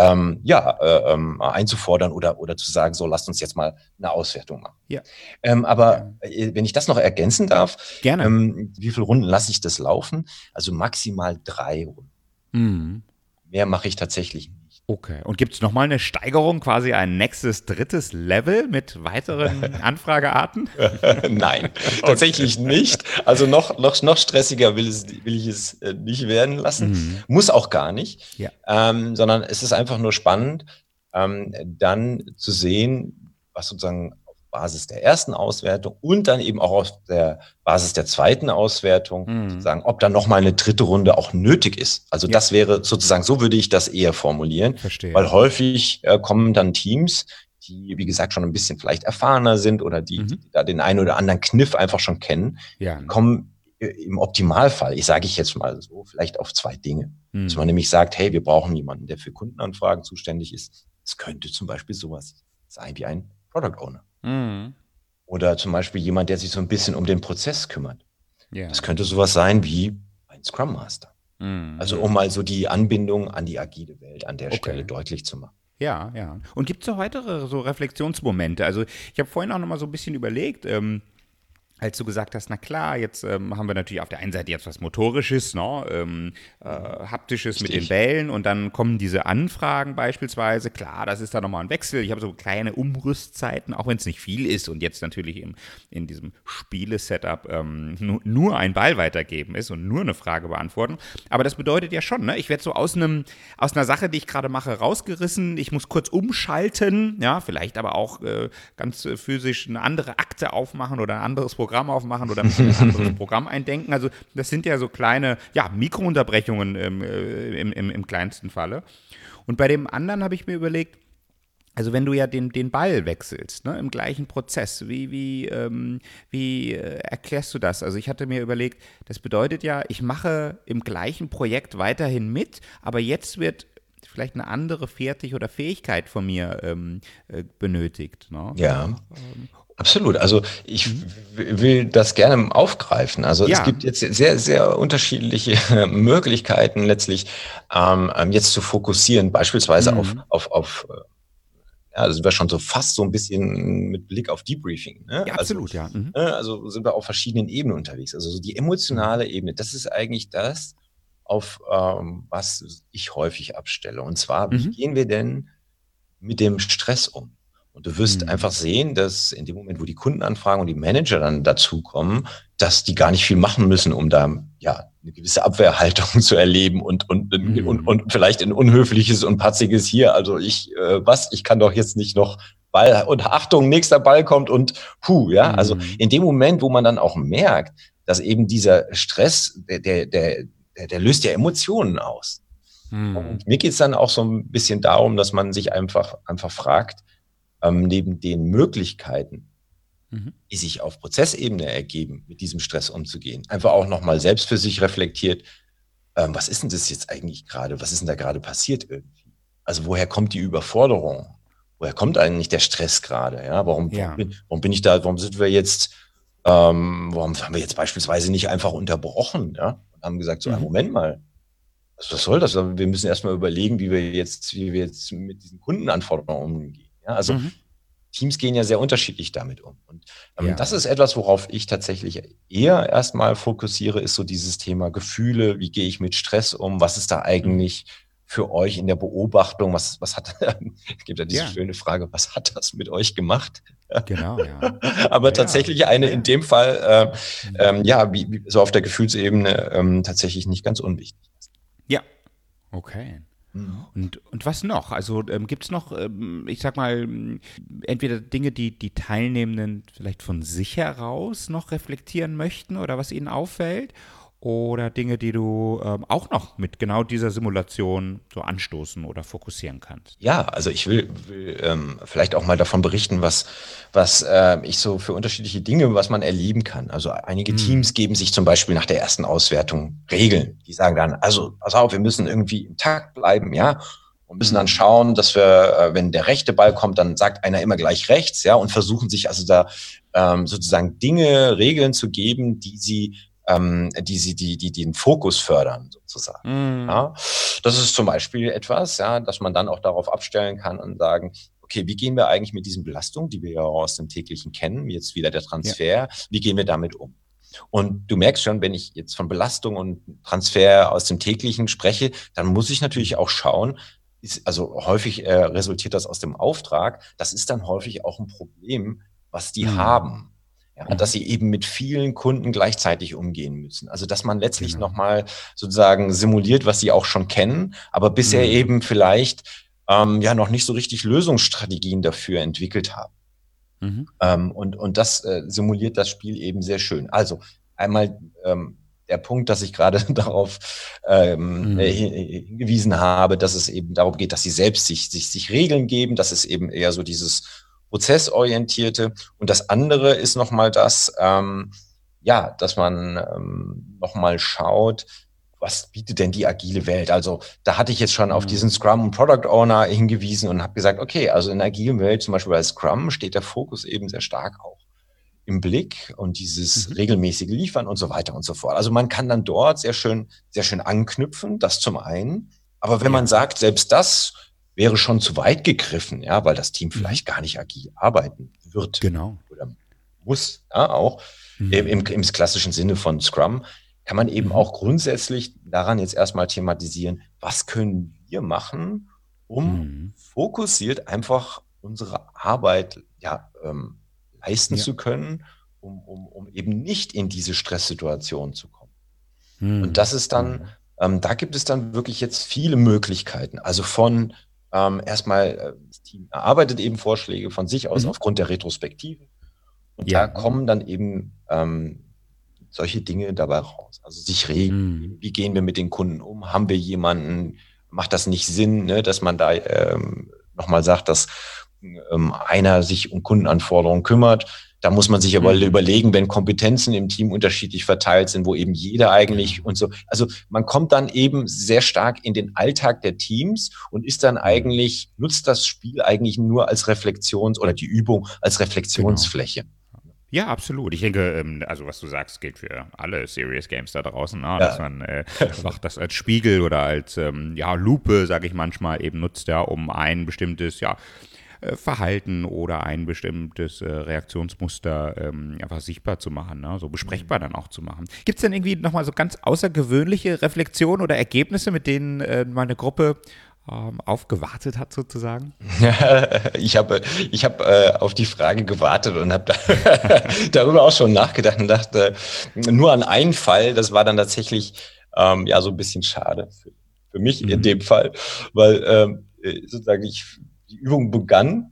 einzufordern oder zu sagen, so lasst uns jetzt mal eine Auswertung machen. Ja. Wenn ich das noch ergänzen darf, gerne. Wie viele Runden lasse ich das laufen? Also maximal 3 Runden. Mehr mache ich tatsächlich nicht. Okay. Und gibt es nochmal eine Steigerung, quasi ein nächstes, drittes Level mit weiteren Anfragearten? Nein, tatsächlich nicht. Also noch stressiger will ich es nicht werden lassen. Muss auch gar nicht. Ja. Sondern es ist einfach nur spannend, dann zu sehen, was sozusagen auf Basis der ersten Auswertung und dann eben auch auf der Basis der zweiten Auswertung sozusagen, ob dann nochmal eine dritte Runde auch nötig ist. Also das wäre sozusagen, so würde ich das eher formulieren. Verstehe. Weil häufig kommen dann Teams, die, wie gesagt, schon ein bisschen vielleicht erfahrener sind oder die da den einen oder anderen Kniff einfach schon kennen, kommen im Optimalfall, sage ich jetzt mal so, vielleicht auf 2 Dinge. Dass man nämlich sagt, hey, wir brauchen jemanden, der für Kundenanfragen zuständig ist. Es könnte zum Beispiel sowas sein wie ein Product Owner. Oder zum Beispiel jemand, der sich so ein bisschen um den Prozess kümmert. Ja. Das könnte sowas sein wie ein Scrum Master. Also um mal so die Anbindung an die agile Welt an der Stelle deutlich zu machen. Ja, ja. Und gibt es noch weitere so Reflexionsmomente? Also ich habe vorhin auch noch mal so ein bisschen überlegt, als du gesagt hast, na klar, jetzt haben wir natürlich auf der einen Seite jetzt was Motorisches, ne? Haptisches mit den Bällen und dann kommen diese Anfragen beispielsweise. Klar, das ist dann nochmal ein Wechsel. Ich habe so kleine Umrüstzeiten, auch wenn es nicht viel ist und jetzt natürlich in diesem Spiele-Setup nur ein Ball weitergeben ist und nur eine Frage beantworten. Aber das bedeutet ja schon, ne? Ich werde so aus einer Sache, die ich gerade mache, rausgerissen. Ich muss kurz umschalten, ja, vielleicht aber auch ganz physisch eine andere Akte aufmachen oder ein anderes Programm aufmachen oder ein anderes Programm eindenken. Also das sind ja so kleine, ja, Mikrounterbrechungen im kleinsten Falle. Und bei dem anderen habe ich mir überlegt, also wenn du ja den Ball wechselst, ne, im gleichen Prozess, wie erklärst du das? Also ich hatte mir überlegt, das bedeutet ja, ich mache im gleichen Projekt weiterhin mit, aber jetzt wird vielleicht eine andere oder Fähigkeit von mir benötigt. Ne? Ja. Absolut. Also ich will das gerne aufgreifen. Also es gibt jetzt sehr, sehr unterschiedliche Möglichkeiten letztlich jetzt zu fokussieren, beispielsweise auf da sind wir schon so fast so ein bisschen mit Blick auf Debriefing. Ne? Ja, absolut, Also sind wir auf verschiedenen Ebenen unterwegs. Also so die emotionale Ebene, das ist eigentlich das, auf was ich häufig abstelle. Und zwar, wie gehen wir denn mit dem Stress um? Und du wirst einfach sehen, dass in dem Moment, wo die Kundenanfragen und die Manager dann dazukommen, dass die gar nicht viel machen müssen, um da ja eine gewisse Abwehrhaltung zu erleben und vielleicht ein unhöfliches und patziges hier. Also ich kann doch jetzt nicht noch Ball und Achtung, nächster Ball kommt und Also in dem Moment, wo man dann auch merkt, dass eben dieser Stress, der löst ja Emotionen aus. Und mir geht's dann auch so ein bisschen darum, dass man sich einfach fragt, neben den Möglichkeiten, die sich auf Prozessebene ergeben, mit diesem Stress umzugehen, einfach auch nochmal selbst für sich reflektiert, was ist denn das jetzt eigentlich gerade? Was ist denn da gerade passiert irgendwie? Also woher kommt die Überforderung? Woher kommt eigentlich der Stress gerade? Ja, warum bin ich da? Warum haben wir jetzt beispielsweise nicht einfach unterbrochen? Ja, und haben gesagt, so, Moment mal, was soll das? Wir müssen erstmal überlegen, wie wir jetzt mit diesen Kundenanforderungen umgehen. Ja, also Teams gehen ja sehr unterschiedlich damit um. Und das ist etwas, worauf ich tatsächlich eher erstmal fokussiere, ist so dieses Thema Gefühle. Wie gehe ich mit Stress um? Was ist da eigentlich für euch in der Beobachtung? Was hat, es gibt ja diese schöne Frage, was hat das mit euch gemacht? Genau, ja. Aber tatsächlich in dem Fall, wie so auf der Gefühlsebene tatsächlich nicht ganz unwichtig. Ja, okay. Und was noch? Also gibt es noch, ich sag mal, entweder Dinge, die Teilnehmenden vielleicht von sich heraus noch reflektieren möchten oder was ihnen auffällt, oder Dinge, die du auch noch mit genau dieser Simulation so anstoßen oder fokussieren kannst? Ja, also ich will vielleicht auch mal davon berichten, was ich so für unterschiedliche Dinge, was man erleben kann. Also einige Teams geben sich zum Beispiel nach der ersten Auswertung Regeln. Die sagen dann, also pass auf, wir müssen irgendwie im Takt bleiben, ja, und müssen dann schauen, dass wir, wenn der rechte Ball kommt, dann sagt einer immer gleich rechts, ja, und versuchen sich also da sozusagen Regeln zu geben, die den Fokus fördern, sozusagen. Ja, das ist zum Beispiel etwas, ja, dass man dann auch darauf abstellen kann und sagen, okay, wie gehen wir eigentlich mit diesen Belastungen, die wir ja aus dem täglichen kennen, wie jetzt wieder der Transfer, wie gehen wir damit um? Und du merkst schon, wenn ich jetzt von Belastung und Transfer aus dem täglichen spreche, dann muss ich natürlich auch schauen, also häufig resultiert das aus dem Auftrag, das ist dann häufig auch ein Problem, was die haben. Ja, dass sie eben mit vielen Kunden gleichzeitig umgehen müssen. Also dass man letztlich nochmal sozusagen simuliert, was sie auch schon kennen, aber bisher eben vielleicht noch nicht so richtig Lösungsstrategien dafür entwickelt haben. Und das simuliert das Spiel eben sehr schön. Also einmal der Punkt, dass ich gerade darauf hingewiesen habe, dass es eben darum geht, dass sie selbst sich Regeln geben, dass es eben eher so dieses prozessorientierte. Und das andere ist nochmal das, dass man nochmal schaut, was bietet denn die agile Welt? Also da hatte ich jetzt schon auf diesen Scrum und Product Owner hingewiesen und habe gesagt, okay, also in der agilen Welt, zum Beispiel bei Scrum, steht der Fokus eben sehr stark auch im Blick und dieses regelmäßige Liefern und so weiter und so fort. Also man kann dann dort sehr schön anknüpfen, das zum einen. Aber wenn man sagt, selbst das wäre schon zu weit gegriffen, ja, weil das Team vielleicht gar nicht agil arbeiten wird oder muss, ja, auch im klassischen Sinne von Scrum, kann man eben auch grundsätzlich daran jetzt erstmal thematisieren, was können wir machen, um fokussiert einfach unsere Arbeit leisten zu können, um eben nicht in diese Stresssituation zu kommen. Und das ist dann, da gibt es dann wirklich jetzt viele Möglichkeiten. Also von erstmal, das Team erarbeitet eben Vorschläge von sich aus aufgrund der Retrospektive. Und da kommen dann eben solche Dinge dabei raus. Also sich regeln, wie gehen wir mit den Kunden um? Haben wir jemanden, macht das nicht Sinn, ne, dass man da nochmal sagt, dass einer sich um Kundenanforderungen kümmert. Da muss man sich aber überlegen, wenn Kompetenzen im Team unterschiedlich verteilt sind, wo eben jeder eigentlich und so. Also man kommt dann eben sehr stark in den Alltag der Teams und ist dann eigentlich, nutzt das Spiel eigentlich nur als oder die Übung als Reflexionsfläche. Ja, absolut. Ich denke, also was du sagst, gilt für alle Serious Games da draußen, ne? Dass man macht das als Spiegel oder als Lupe, sage ich manchmal, eben nutzt, ja, um ein bestimmtes Verhalten oder ein bestimmtes Reaktionsmuster einfach sichtbar zu machen, ne? So besprechbar dann auch zu machen. Gibt es denn irgendwie nochmal so ganz außergewöhnliche Reflexionen oder Ergebnisse, mit denen meine Gruppe aufgewartet hat sozusagen? Ich habe auf die Frage gewartet und habe darüber auch schon nachgedacht und dachte nur an einen Fall, das war dann tatsächlich so ein bisschen schade für mich in dem Fall, weil sozusagen die Übung begann,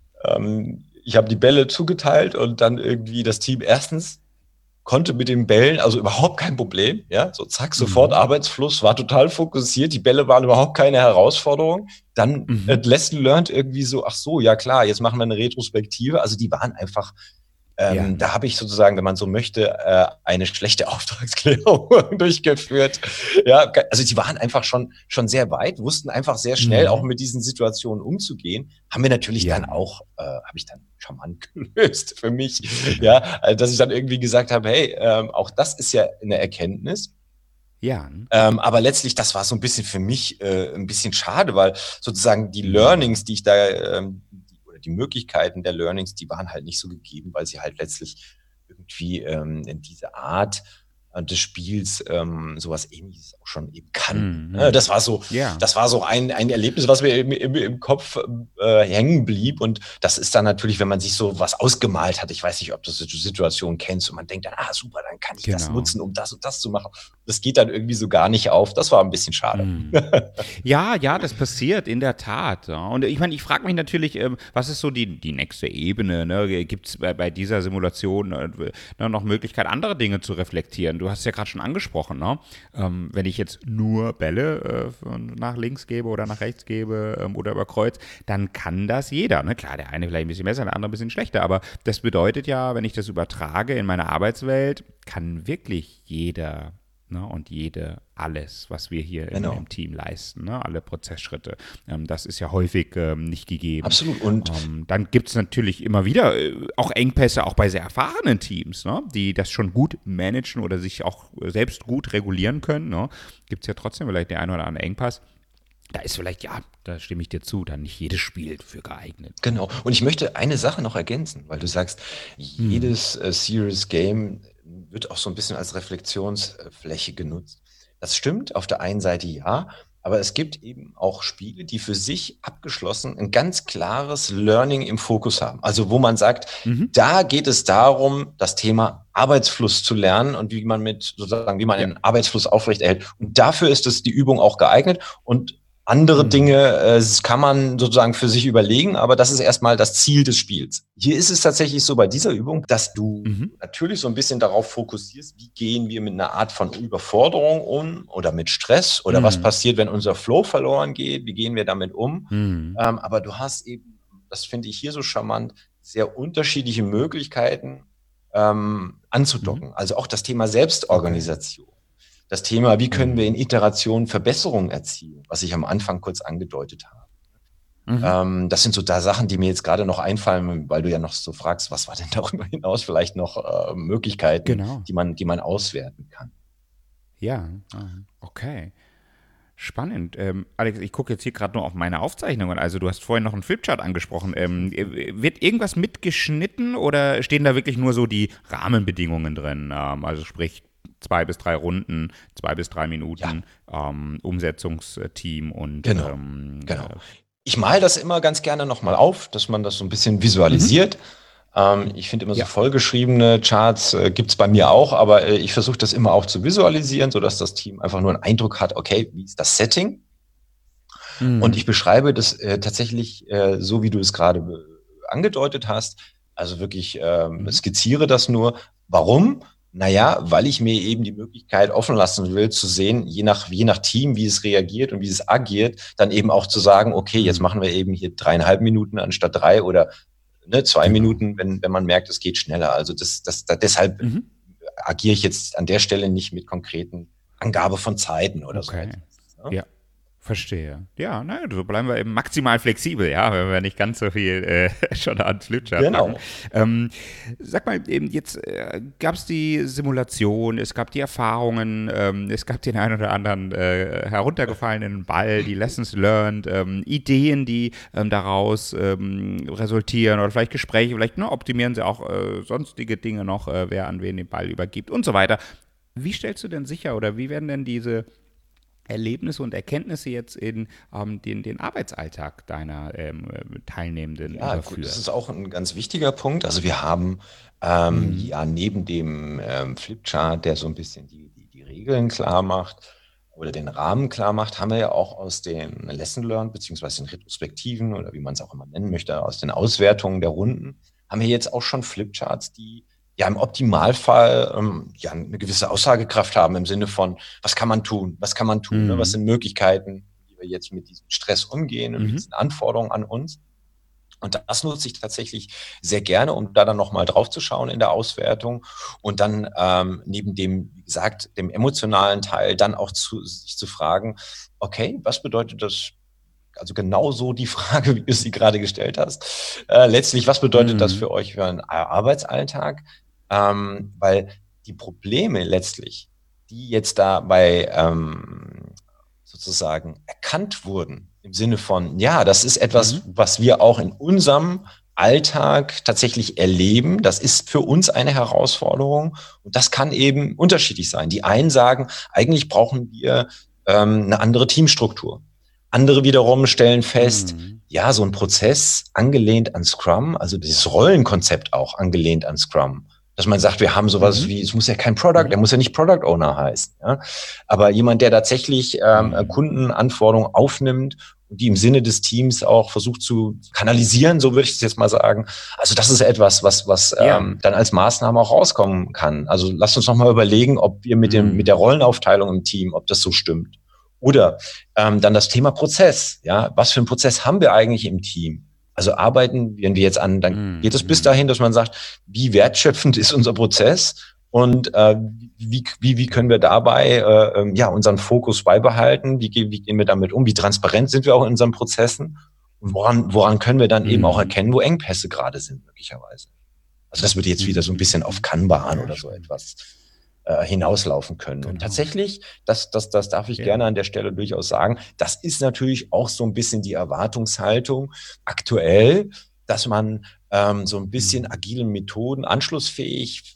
ich habe die Bälle zugeteilt und dann irgendwie das Team erstens konnte mit den Bällen, also überhaupt kein Problem, ja, so zack, sofort Arbeitsfluss, war total fokussiert, die Bälle waren überhaupt keine Herausforderung. Dann Lesson learned irgendwie so, ach so, ja klar, jetzt machen wir eine Retrospektive, also die waren einfach, da habe ich sozusagen, wenn man so möchte, eine schlechte Auftragsklärung durchgeführt. Ja, also die waren einfach schon sehr weit, wussten einfach sehr schnell auch mit diesen Situationen umzugehen. Haben wir natürlich dann auch, habe ich dann charmant gelöst für mich, dass ich dann irgendwie gesagt habe, hey, auch das ist ja eine Erkenntnis. Ja. Aber letztlich, das war so ein bisschen für mich ein bisschen schade, weil sozusagen die Learnings, die ich da die Möglichkeiten der Learnings, die waren halt nicht so gegeben, weil sie halt letztlich irgendwie in diese Art des Spiels sowas Ähnliches auch schon eben kannten. Das war so, ein Erlebnis, was mir im Kopf hängen blieb. Und das ist dann natürlich, wenn man sich so was ausgemalt hat, ich weiß nicht, ob du die Situation kennst und man denkt dann, super, dann kann ich das nutzen, um das und das zu machen. Das geht dann irgendwie so gar nicht auf. Das war ein bisschen schade. Ja, das passiert in der Tat. Ja. Und ich meine, ich frage mich natürlich, was ist so die nächste Ebene? Ne? Gibt es bei dieser Simulation noch Möglichkeit, andere Dinge zu reflektieren? Du hast es ja gerade schon angesprochen, ne? Wenn ich jetzt nur Bälle nach links gebe oder nach rechts gebe oder über Kreuz, dann kann das jeder. Ne? Klar, der eine vielleicht ein bisschen besser, der andere ein bisschen schlechter, aber das bedeutet ja, wenn ich das übertrage in meine Arbeitswelt, kann wirklich jeder, ne, und jede alles, was wir hier im Team leisten, ne, alle Prozessschritte. Das ist ja häufig nicht gegeben. Absolut. Und dann gibt es natürlich immer wieder auch Engpässe, auch bei sehr erfahrenen Teams, ne, die das schon gut managen oder sich auch selbst gut regulieren können. Ne. Gibt es ja trotzdem vielleicht den einen oder anderen Engpass. Da ist vielleicht, da stimme ich dir zu, dann nicht jedes Spiel für geeignet. Genau. Und ich möchte eine Sache noch ergänzen, weil du sagst, jedes Serious Game wird auch so ein bisschen als Reflexionsfläche genutzt. Das stimmt, auf der einen Seite ja, aber es gibt eben auch Spiele, die für sich abgeschlossen ein ganz klares Learning im Fokus haben. Also wo man sagt, da geht es darum, das Thema Arbeitsfluss zu lernen und wie man den Arbeitsfluss aufrechterhält. Und dafür ist es die Übung auch geeignet. Und andere Dinge kann man sozusagen für sich überlegen, aber das ist erstmal das Ziel des Spiels. Hier ist es tatsächlich so bei dieser Übung, dass du natürlich so ein bisschen darauf fokussierst, wie gehen wir mit einer Art von Überforderung um oder mit Stress oder was passiert, wenn unser Flow verloren geht, wie gehen wir damit um. Aber du hast eben, das finde ich hier so charmant, sehr unterschiedliche Möglichkeiten anzudocken. Also auch das Thema Selbstorganisation. Das Thema, wie können wir in Iterationen Verbesserungen erzielen, was ich am Anfang kurz angedeutet habe. Das sind so da Sachen, die mir jetzt gerade noch einfallen, weil du ja noch so fragst, was war denn darüber hinaus vielleicht noch Möglichkeiten, Genau. die man auswerten kann. Ja, okay. Spannend. Alex, ich gucke jetzt hier gerade nur auf meine Aufzeichnungen. Also du hast vorhin noch einen Flipchart angesprochen. Wird irgendwas mitgeschnitten oder stehen da wirklich nur so die Rahmenbedingungen drin? Also sprich 2 bis 3 Runden, 2 bis 3 Minuten, Umsetzungsteam und Genau. Ich male das immer ganz gerne nochmal auf, dass man das so ein bisschen visualisiert. Ich finde immer so vollgeschriebene Charts gibt es bei mir auch, aber ich versuche das immer auch zu visualisieren, sodass das Team einfach nur einen Eindruck hat, okay, wie ist das Setting? Und ich beschreibe das tatsächlich so, wie du es gerade angedeutet hast. Also wirklich skizziere das nur. Warum? Naja, weil ich mir eben die Möglichkeit offen lassen will, zu sehen, je nach Team, wie es reagiert und wie es agiert, dann eben auch zu sagen, okay, jetzt machen wir eben hier 3,5 Minuten anstatt 3 oder 2 Minuten, wenn man merkt, es geht schneller. Also deshalb agiere ich jetzt an der Stelle nicht mit konkreten Angabe von Zeiten oder so etwas. Ne? Ja. Verstehe. Ja, naja, so bleiben wir eben maximal flexibel, ja, wenn wir nicht ganz so viel schon an Flipchart machen. Sag mal, eben jetzt gab es die Simulation, es gab die Erfahrungen, es gab den einen oder anderen heruntergefallenen Ball, die Lessons learned, Ideen, die daraus resultieren oder vielleicht Gespräche, vielleicht optimieren sie auch sonstige Dinge noch, wer an wen den Ball übergibt und so weiter. Wie stellst du denn sicher oder wie werden denn diese Erlebnisse und Erkenntnisse jetzt in den Arbeitsalltag deiner Teilnehmenden überführt? Gut, das ist auch ein ganz wichtiger Punkt. Also wir haben neben dem Flipchart, der so ein bisschen die Regeln klar macht oder den Rahmen klar macht, haben wir ja auch aus den Lesson Learned beziehungsweise den Retrospektiven oder wie man es auch immer nennen möchte, aus den Auswertungen der Runden, haben wir jetzt auch schon Flipcharts, die im Optimalfall eine gewisse Aussagekraft haben im Sinne von, was kann man tun, ne? Was sind Möglichkeiten, wie wir jetzt mit diesem Stress umgehen und mit diesen Anforderungen an uns. Und das nutze ich tatsächlich sehr gerne, um da dann nochmal drauf zu schauen in der Auswertung und dann neben dem, wie gesagt, dem emotionalen Teil dann auch sich zu fragen, okay, was bedeutet das? Also genau so die Frage, wie du sie gerade gestellt hast. Letztlich, was bedeutet das für euch für einen Arbeitsalltag? Weil die Probleme letztlich, die jetzt dabei sozusagen erkannt wurden, im Sinne von, ja, das ist etwas, was wir auch in unserem Alltag tatsächlich erleben. Das ist für uns eine Herausforderung und das kann eben unterschiedlich sein. Die einen sagen, eigentlich brauchen wir eine andere Teamstruktur. Andere wiederum stellen fest, ja, so ein Prozess angelehnt an Scrum, also dieses Rollenkonzept auch angelehnt an Scrum, dass man sagt, wir haben sowas wie, es muss ja kein Product, der muss ja nicht Product Owner heißen, ja? Aber jemand, der tatsächlich Kundenanforderungen aufnimmt und die im Sinne des Teams auch versucht zu kanalisieren, so würde ich es jetzt mal sagen. Also das ist etwas, was dann als Maßnahme auch rauskommen kann. Also lasst uns noch mal überlegen, ob wir mit der Rollenaufteilung im Team, ob das so stimmt. Oder dann das Thema Prozess. Ja, was für einen Prozess haben wir eigentlich im Team? Also arbeiten, wenn wir jetzt an, dann geht es bis dahin, dass man sagt, wie wertschöpfend ist unser Prozess und wie können wir dabei unseren Fokus beibehalten? Wie gehen wir damit um? Wie transparent sind wir auch in unseren Prozessen? Und woran können wir dann eben auch erkennen, wo Engpässe gerade sind möglicherweise? Also das würde jetzt wieder so ein bisschen auf Kanban oder so etwas hinauslaufen können. Genau. Und tatsächlich, das darf ich gerne an der Stelle durchaus sagen, das ist natürlich auch so ein bisschen die Erwartungshaltung aktuell, dass man so ein bisschen agile Methoden anschlussfähig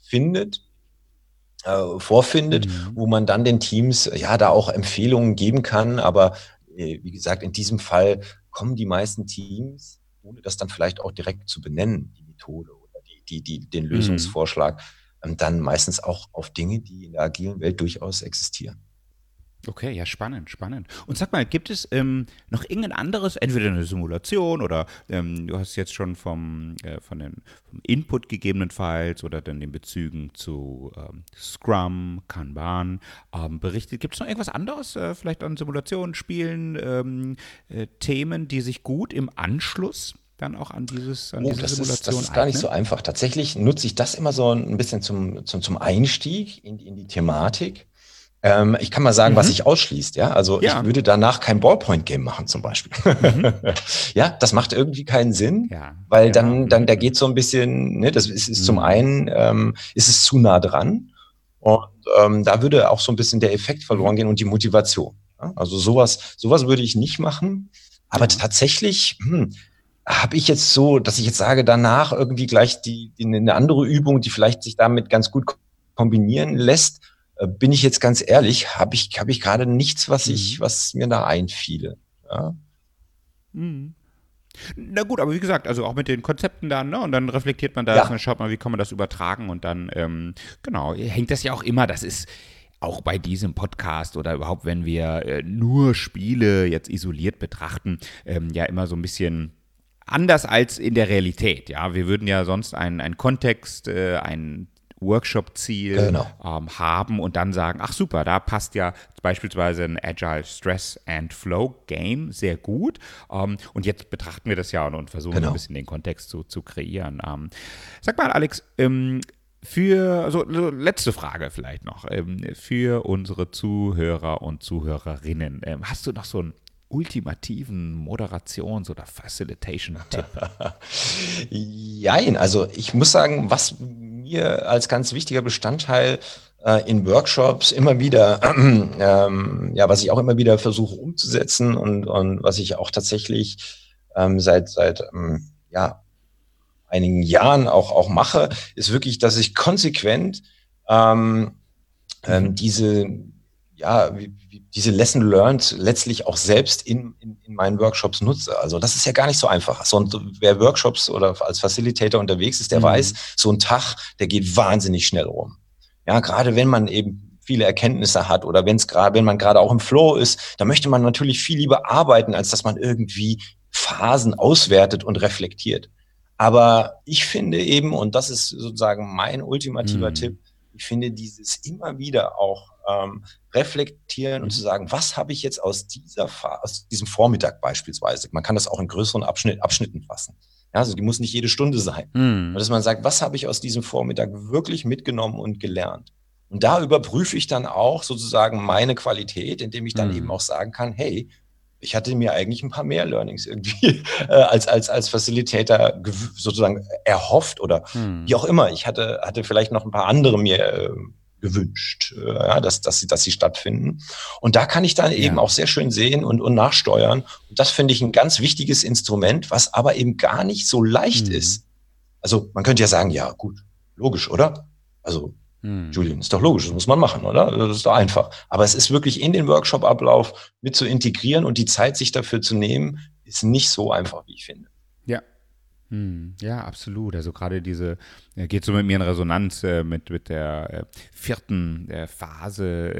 vorfindet, wo man dann den Teams da auch Empfehlungen geben kann. Aber wie gesagt, in diesem Fall kommen die meisten Teams, ohne das dann vielleicht auch direkt zu benennen, die Methode oder den Lösungsvorschlag, dann meistens auch auf Dinge, die in der agilen Welt durchaus existieren. Okay, ja, spannend. Und sag mal, gibt es noch irgendein anderes, entweder eine Simulation oder du hast jetzt schon vom Input gegebenenfalls oder dann den Bezügen zu Scrum, Kanban berichtet. Gibt es noch irgendwas anderes, vielleicht an Simulationen, Spielen, Themen, die sich gut im Anschluss dann auch an diese Simulation das ist gar nicht so einfach. Tatsächlich nutze ich das immer so ein bisschen zum Einstieg in die Thematik. Ich kann mal sagen, was sich ausschließt, ja. Also ich würde danach kein Ballpoint-Game machen, zum Beispiel. Ja, das macht irgendwie keinen Sinn, weil dann da geht so ein bisschen, ne, das ist zum einen, ist es zu nah dran und da würde auch so ein bisschen der Effekt verloren gehen und die Motivation. Ja? Also sowas würde ich nicht machen. Aber tatsächlich habe ich jetzt so, dass ich jetzt sage, danach irgendwie gleich eine andere Übung, die vielleicht sich damit ganz gut kombinieren lässt. Bin ich jetzt ganz ehrlich, habe ich gerade nichts, was mir da einfiele. Ja? Na gut, aber wie gesagt, also auch mit den Konzepten dann, ne? Und dann reflektiert man das, dann schaut man, wie kann man das übertragen und dann, genau, hängt das ja auch immer, das ist auch bei diesem Podcast oder überhaupt, wenn wir nur Spiele jetzt isoliert betrachten, ja immer so ein bisschen anders als in der Realität, ja. Wir würden ja sonst einen Kontext, ein Workshop-Ziel haben und dann sagen, ach super, da passt ja beispielsweise ein Agile Stress and Flow Game sehr gut. Und jetzt betrachten wir das ja und versuchen ein bisschen den Kontext zu kreieren. Sag mal, Alex, so letzte Frage vielleicht noch, für unsere Zuhörer und Zuhörerinnen, hast du noch so einen ultimativen Moderations- oder Facilitation-Tipp? Jein, also ich muss sagen, was mir als ganz wichtiger Bestandteil in Workshops immer wieder, was ich auch immer wieder versuche umzusetzen und was ich auch tatsächlich seit einigen Jahren auch mache, ist wirklich, dass ich konsequent diese Lesson learned letztlich auch selbst in meinen Workshops nutze. Also das ist ja gar nicht so einfach. Wer Workshops oder als Facilitator unterwegs ist, der weiß, so ein Tag, der geht wahnsinnig schnell rum. Ja, gerade wenn man eben viele Erkenntnisse hat oder wenn man gerade auch im Flow ist, da möchte man natürlich viel lieber arbeiten, als dass man irgendwie Phasen auswertet und reflektiert. Aber ich finde eben, und das ist sozusagen mein ultimativer Tipp, ich finde dieses immer wieder auch reflektieren und zu sagen, was habe ich jetzt aus diesem Vormittag beispielsweise? Man kann das auch in größeren Abschnitten fassen. Ja, also die muss nicht jede Stunde sein. Und dass man sagt, was habe ich aus diesem Vormittag wirklich mitgenommen und gelernt? Und da überprüfe ich dann auch sozusagen meine Qualität, indem ich dann eben auch sagen kann, hey, ich hatte mir eigentlich ein paar mehr Learnings irgendwie als Facilitator sozusagen erhofft oder wie auch immer. Ich hatte vielleicht noch ein paar andere mir gewünscht, dass sie stattfinden. Und da kann ich dann eben auch sehr schön sehen und nachsteuern. Und das finde ich ein ganz wichtiges Instrument, was aber eben gar nicht so leicht ist. Also man könnte ja sagen, ja gut, logisch, oder? Also Julian, ist doch logisch, das muss man machen, oder? Das ist doch einfach. Aber es ist wirklich in den Workshop-Ablauf mit zu integrieren und die Zeit, sich dafür zu nehmen, ist nicht so einfach, wie ich finde. Ja. Ja, absolut. Also gerade geht so mit mir in Resonanz mit der vierten Phase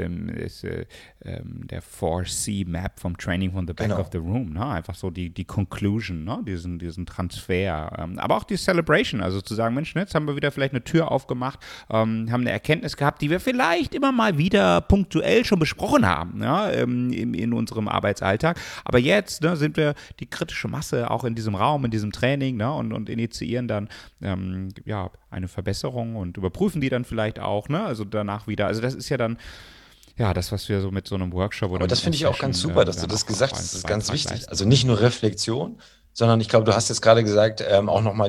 der 4C-Map vom Training from the Back of the Room. Ne? Einfach so die Conclusion, ne? diesen Transfer. Aber auch die Celebration, also zu sagen, Mensch, jetzt haben wir wieder vielleicht eine Tür aufgemacht, haben eine Erkenntnis gehabt, die wir vielleicht immer mal wieder punktuell schon besprochen haben, ja? in unserem Arbeitsalltag. Aber jetzt sind wir die kritische Masse auch in diesem Raum, in diesem Training, ne? Und initiieren dann eine Verbesserung und überprüfen die dann vielleicht auch, ne? Also danach wieder. Also das ist ja dann das, was wir so mit so einem Workshop oder. Aber das finde ich auch ganz super, dass du das gesagt hast. Das ist ganz wichtig. Also nicht nur Reflexion, sondern ich glaube, du hast jetzt gerade gesagt, auch nochmal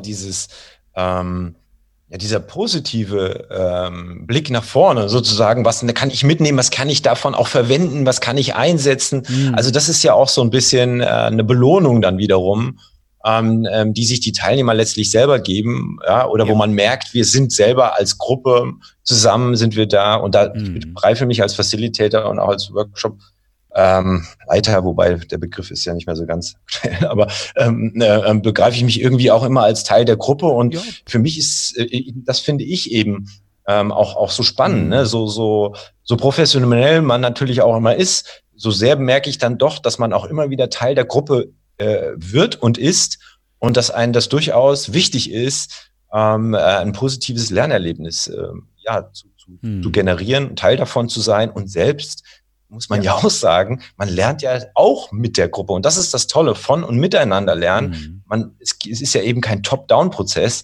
dieser positive Blick nach vorne sozusagen, was kann ich mitnehmen, was kann ich davon auch verwenden, was kann ich einsetzen. Also das ist ja auch so ein bisschen eine Belohnung dann wiederum, die sich die Teilnehmer letztlich selber geben, oder wo man merkt, wir sind selber als Gruppe zusammen, sind wir da und da ich begreife mich als Facilitator und auch als Workshop Leiter, wobei der Begriff ist ja nicht mehr so ganz aktuell, aber begreife ich mich irgendwie auch immer als Teil der Gruppe und für mich ist, das finde ich eben auch so spannend, ne? So professionell man natürlich auch immer ist, so sehr merke ich dann doch, dass man auch immer wieder Teil der Gruppe wird und ist und dass einem das durchaus wichtig ist, ein positives Lernerlebnis zu generieren, Teil davon zu sein und selbst muss man ja auch sagen, man lernt ja auch mit der Gruppe und das ist das Tolle von und miteinander lernen. Es ist ja eben kein Top-Down-Prozess,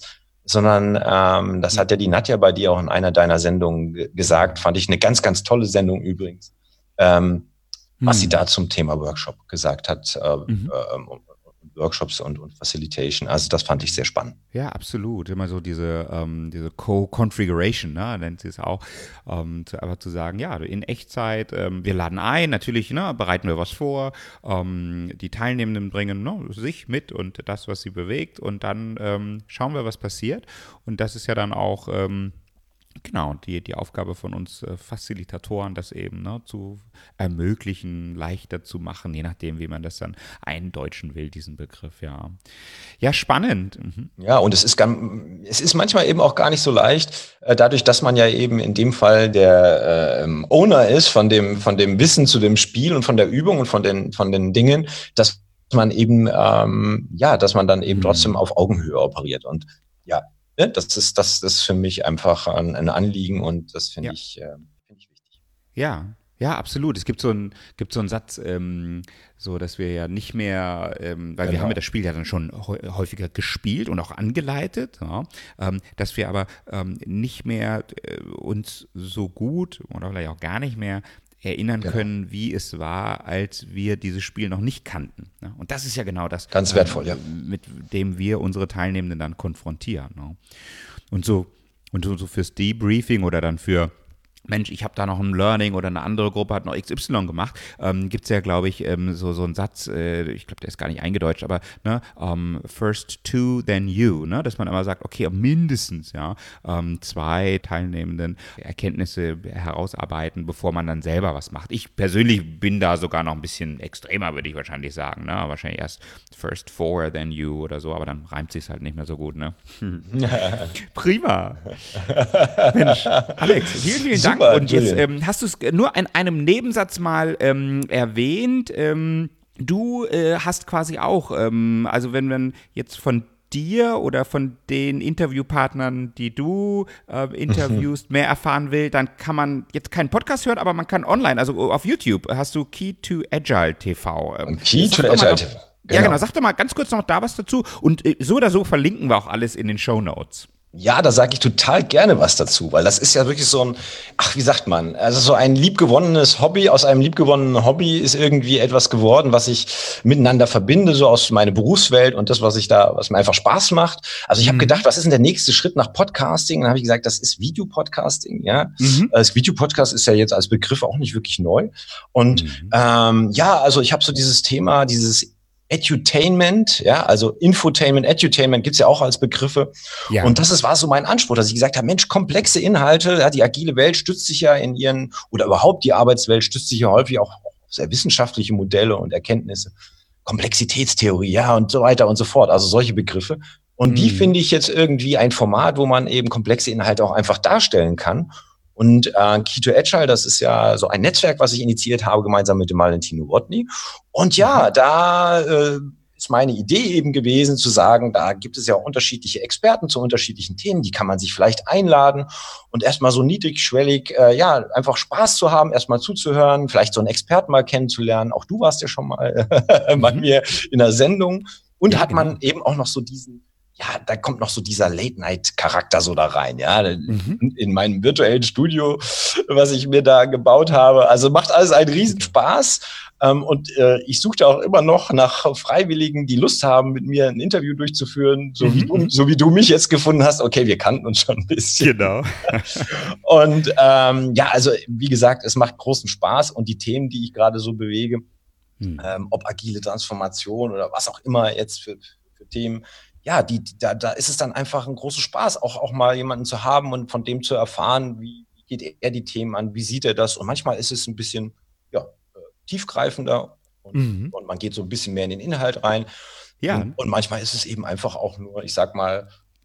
sondern das hat ja die Nadja bei dir auch in einer deiner Sendungen gesagt, fand ich eine ganz, ganz tolle Sendung übrigens, was sie da zum Thema Workshop gesagt hat, Workshops und Facilitation. Also das fand ich sehr spannend. Ja, absolut. Immer so diese Co-Configuration, ne, nennt sie es auch. Aber zu sagen, ja, in Echtzeit, wir laden ein, natürlich, ne, bereiten wir was vor, die Teilnehmenden bringen sich mit und das, was sie bewegt, und dann schauen wir, was passiert. Und das ist ja dann auch genau, die Aufgabe von uns Facilitatoren, das eben zu ermöglichen, leichter zu machen, je nachdem, wie man das dann eindeutschen will, diesen Begriff, ja. Ja, spannend. Mhm. Ja, und es ist manchmal eben auch gar nicht so leicht, dadurch, dass man ja eben in dem Fall der Owner ist von dem Wissen zu dem Spiel und von der Übung und von den Dingen, dass man eben, dass man dann eben trotzdem auf Augenhöhe operiert. Und ja, das ist für mich einfach ein Anliegen, und das finde ich wichtig. Ja, absolut. Es gibt so einen Satz, so dass wir ja nicht mehr, weil wir haben ja das Spiel ja dann schon häufiger gespielt und auch angeleitet, ja, dass wir aber nicht mehr uns so gut oder vielleicht auch gar nicht mehr erinnern können, wie es war, als wir dieses Spiel noch nicht kannten. Ne? Und das ist ja genau das, ganz wertvoll, mit dem wir unsere Teilnehmenden dann konfrontieren. Ne? Und so fürs Debriefing oder dann für Mensch, ich habe da noch ein Learning, oder eine andere Gruppe hat noch XY gemacht, gibt es ja, glaube ich, so einen Satz, ich glaube, der ist gar nicht eingedeutscht, aber ne, first two, then you, ne, dass man immer sagt, okay, mindestens 2 Teilnehmenden Erkenntnisse herausarbeiten, bevor man dann selber was macht. Ich persönlich bin da sogar noch ein bisschen extremer, würde ich wahrscheinlich sagen, ne, wahrscheinlich erst first 4, then you oder so, aber dann reimt sich halt nicht mehr so gut, ne. Prima. Mensch, Alex, vielen, vielen Dank. Und jetzt hast du es nur in einem Nebensatz mal erwähnt. Du hast quasi auch, also wenn man jetzt von dir oder von den Interviewpartnern, die du interviewst, mehr erfahren will, dann kann man jetzt keinen Podcast hören, aber man kann online, also auf YouTube hast du Key to Agile TV. Key to Agile TV. Ja, genau. Sag doch mal ganz kurz noch da was dazu. Und so oder so verlinken wir auch alles in den Shownotes. Ja, da sage ich total gerne was dazu, weil das ist ja wirklich so ein, wie sagt man, also so ein liebgewonnenes Hobby. Aus einem liebgewonnenen Hobby ist irgendwie etwas geworden, was ich miteinander verbinde, so aus meiner Berufswelt und das, was mir einfach Spaß macht. Also ich habe gedacht, was ist denn der nächste Schritt nach Podcasting? Dann habe ich gesagt, das ist Videopodcasting, ja. Das Videopodcast ist ja jetzt als Begriff auch nicht wirklich neu. Und also ich habe so dieses Thema, dieses Edutainment, ja, also Infotainment, Edutainment gibt's ja auch als Begriffe. Ja. Und war so mein Anspruch, dass ich gesagt habe, Mensch, komplexe Inhalte, ja, die agile Welt stützt sich ja oder überhaupt die Arbeitswelt stützt sich ja häufig auch auf sehr wissenschaftliche Modelle und Erkenntnisse, Komplexitätstheorie, ja, und so weiter und so fort, also solche Begriffe. Und die finde ich jetzt irgendwie ein Format, wo man eben komplexe Inhalte auch einfach darstellen kann. Und Key to Agile, das ist ja so ein Netzwerk, was ich initiiert habe, gemeinsam mit dem Valentino Rodney. Und ja, da ist meine Idee eben gewesen, zu sagen, da gibt es ja auch unterschiedliche Experten zu unterschiedlichen Themen, die kann man sich vielleicht einladen und erstmal so niedrigschwellig, einfach Spaß zu haben, erstmal zuzuhören, vielleicht so einen Experten mal kennenzulernen. Auch du warst ja schon mal bei mir in der Sendung. Und hat man eben auch noch so da kommt noch so dieser Late-Night-Charakter so da rein, ja, in meinem virtuellen Studio, was ich mir da gebaut habe. Also macht alles einen Riesenspaß. Und ich suche da auch immer noch nach Freiwilligen, die Lust haben, mit mir ein Interview durchzuführen, so wie du mich jetzt gefunden hast. Okay, wir kannten uns schon ein bisschen. Genau. Und also wie gesagt, es macht großen Spaß, und die Themen, die ich gerade so bewege, ob agile Transformation oder was auch immer jetzt für Themen, ja, da ist es dann einfach ein großer Spaß, auch mal jemanden zu haben und von dem zu erfahren, wie geht er die Themen an, wie sieht er das? Und manchmal ist es ein bisschen tiefgreifender und man geht so ein bisschen mehr in den Inhalt rein. Ja. Und manchmal ist es eben einfach auch nur, ich sag mal,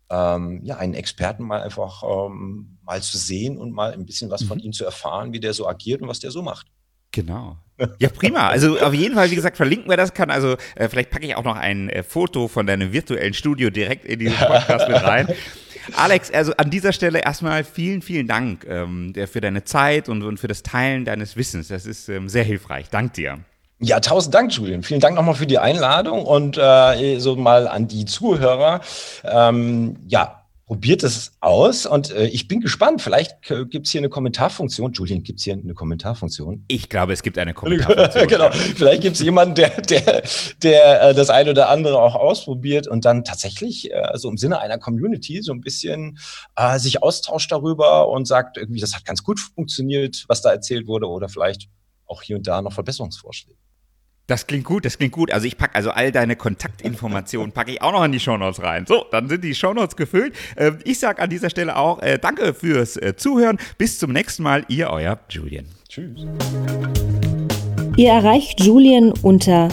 einen Experten mal einfach mal zu sehen und mal ein bisschen was von ihm zu erfahren, wie der so agiert und was der so macht. Genau. Ja, prima. Also auf jeden Fall, wie gesagt, verlinken wir das. Vielleicht packe ich auch noch ein Foto von deinem virtuellen Studio direkt in diesen Podcast mit rein. Alex, also an dieser Stelle erstmal vielen, vielen Dank für deine Zeit und für das Teilen deines Wissens. Das ist sehr hilfreich. Dank dir. Ja, 1000 Dank, Julian. Vielen Dank nochmal für die Einladung und so mal an die Zuhörer. probiert es aus und ich bin gespannt. Vielleicht gibt es hier eine Kommentarfunktion. Julian, gibt es hier eine Kommentarfunktion? Ich glaube, es gibt eine Kommentarfunktion. Genau. Vielleicht gibt es jemanden, der das eine oder andere auch ausprobiert und dann tatsächlich so im Sinne einer Community so ein bisschen sich austauscht darüber und sagt irgendwie, das hat ganz gut funktioniert, was da erzählt wurde, oder vielleicht auch hier und da noch Verbesserungsvorschläge. Das klingt gut. Also ich packe all deine Kontaktinformationen packe ich auch noch in die Shownotes rein. So, dann sind die Shownotes gefüllt. Ich sage an dieser Stelle auch danke fürs Zuhören. Bis zum nächsten Mal. Ihr, euer Julian. Tschüss. Ihr erreicht Julian unter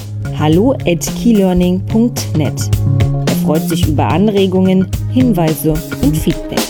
hallo@keylearning.net. Er freut sich über Anregungen, Hinweise und Feedback.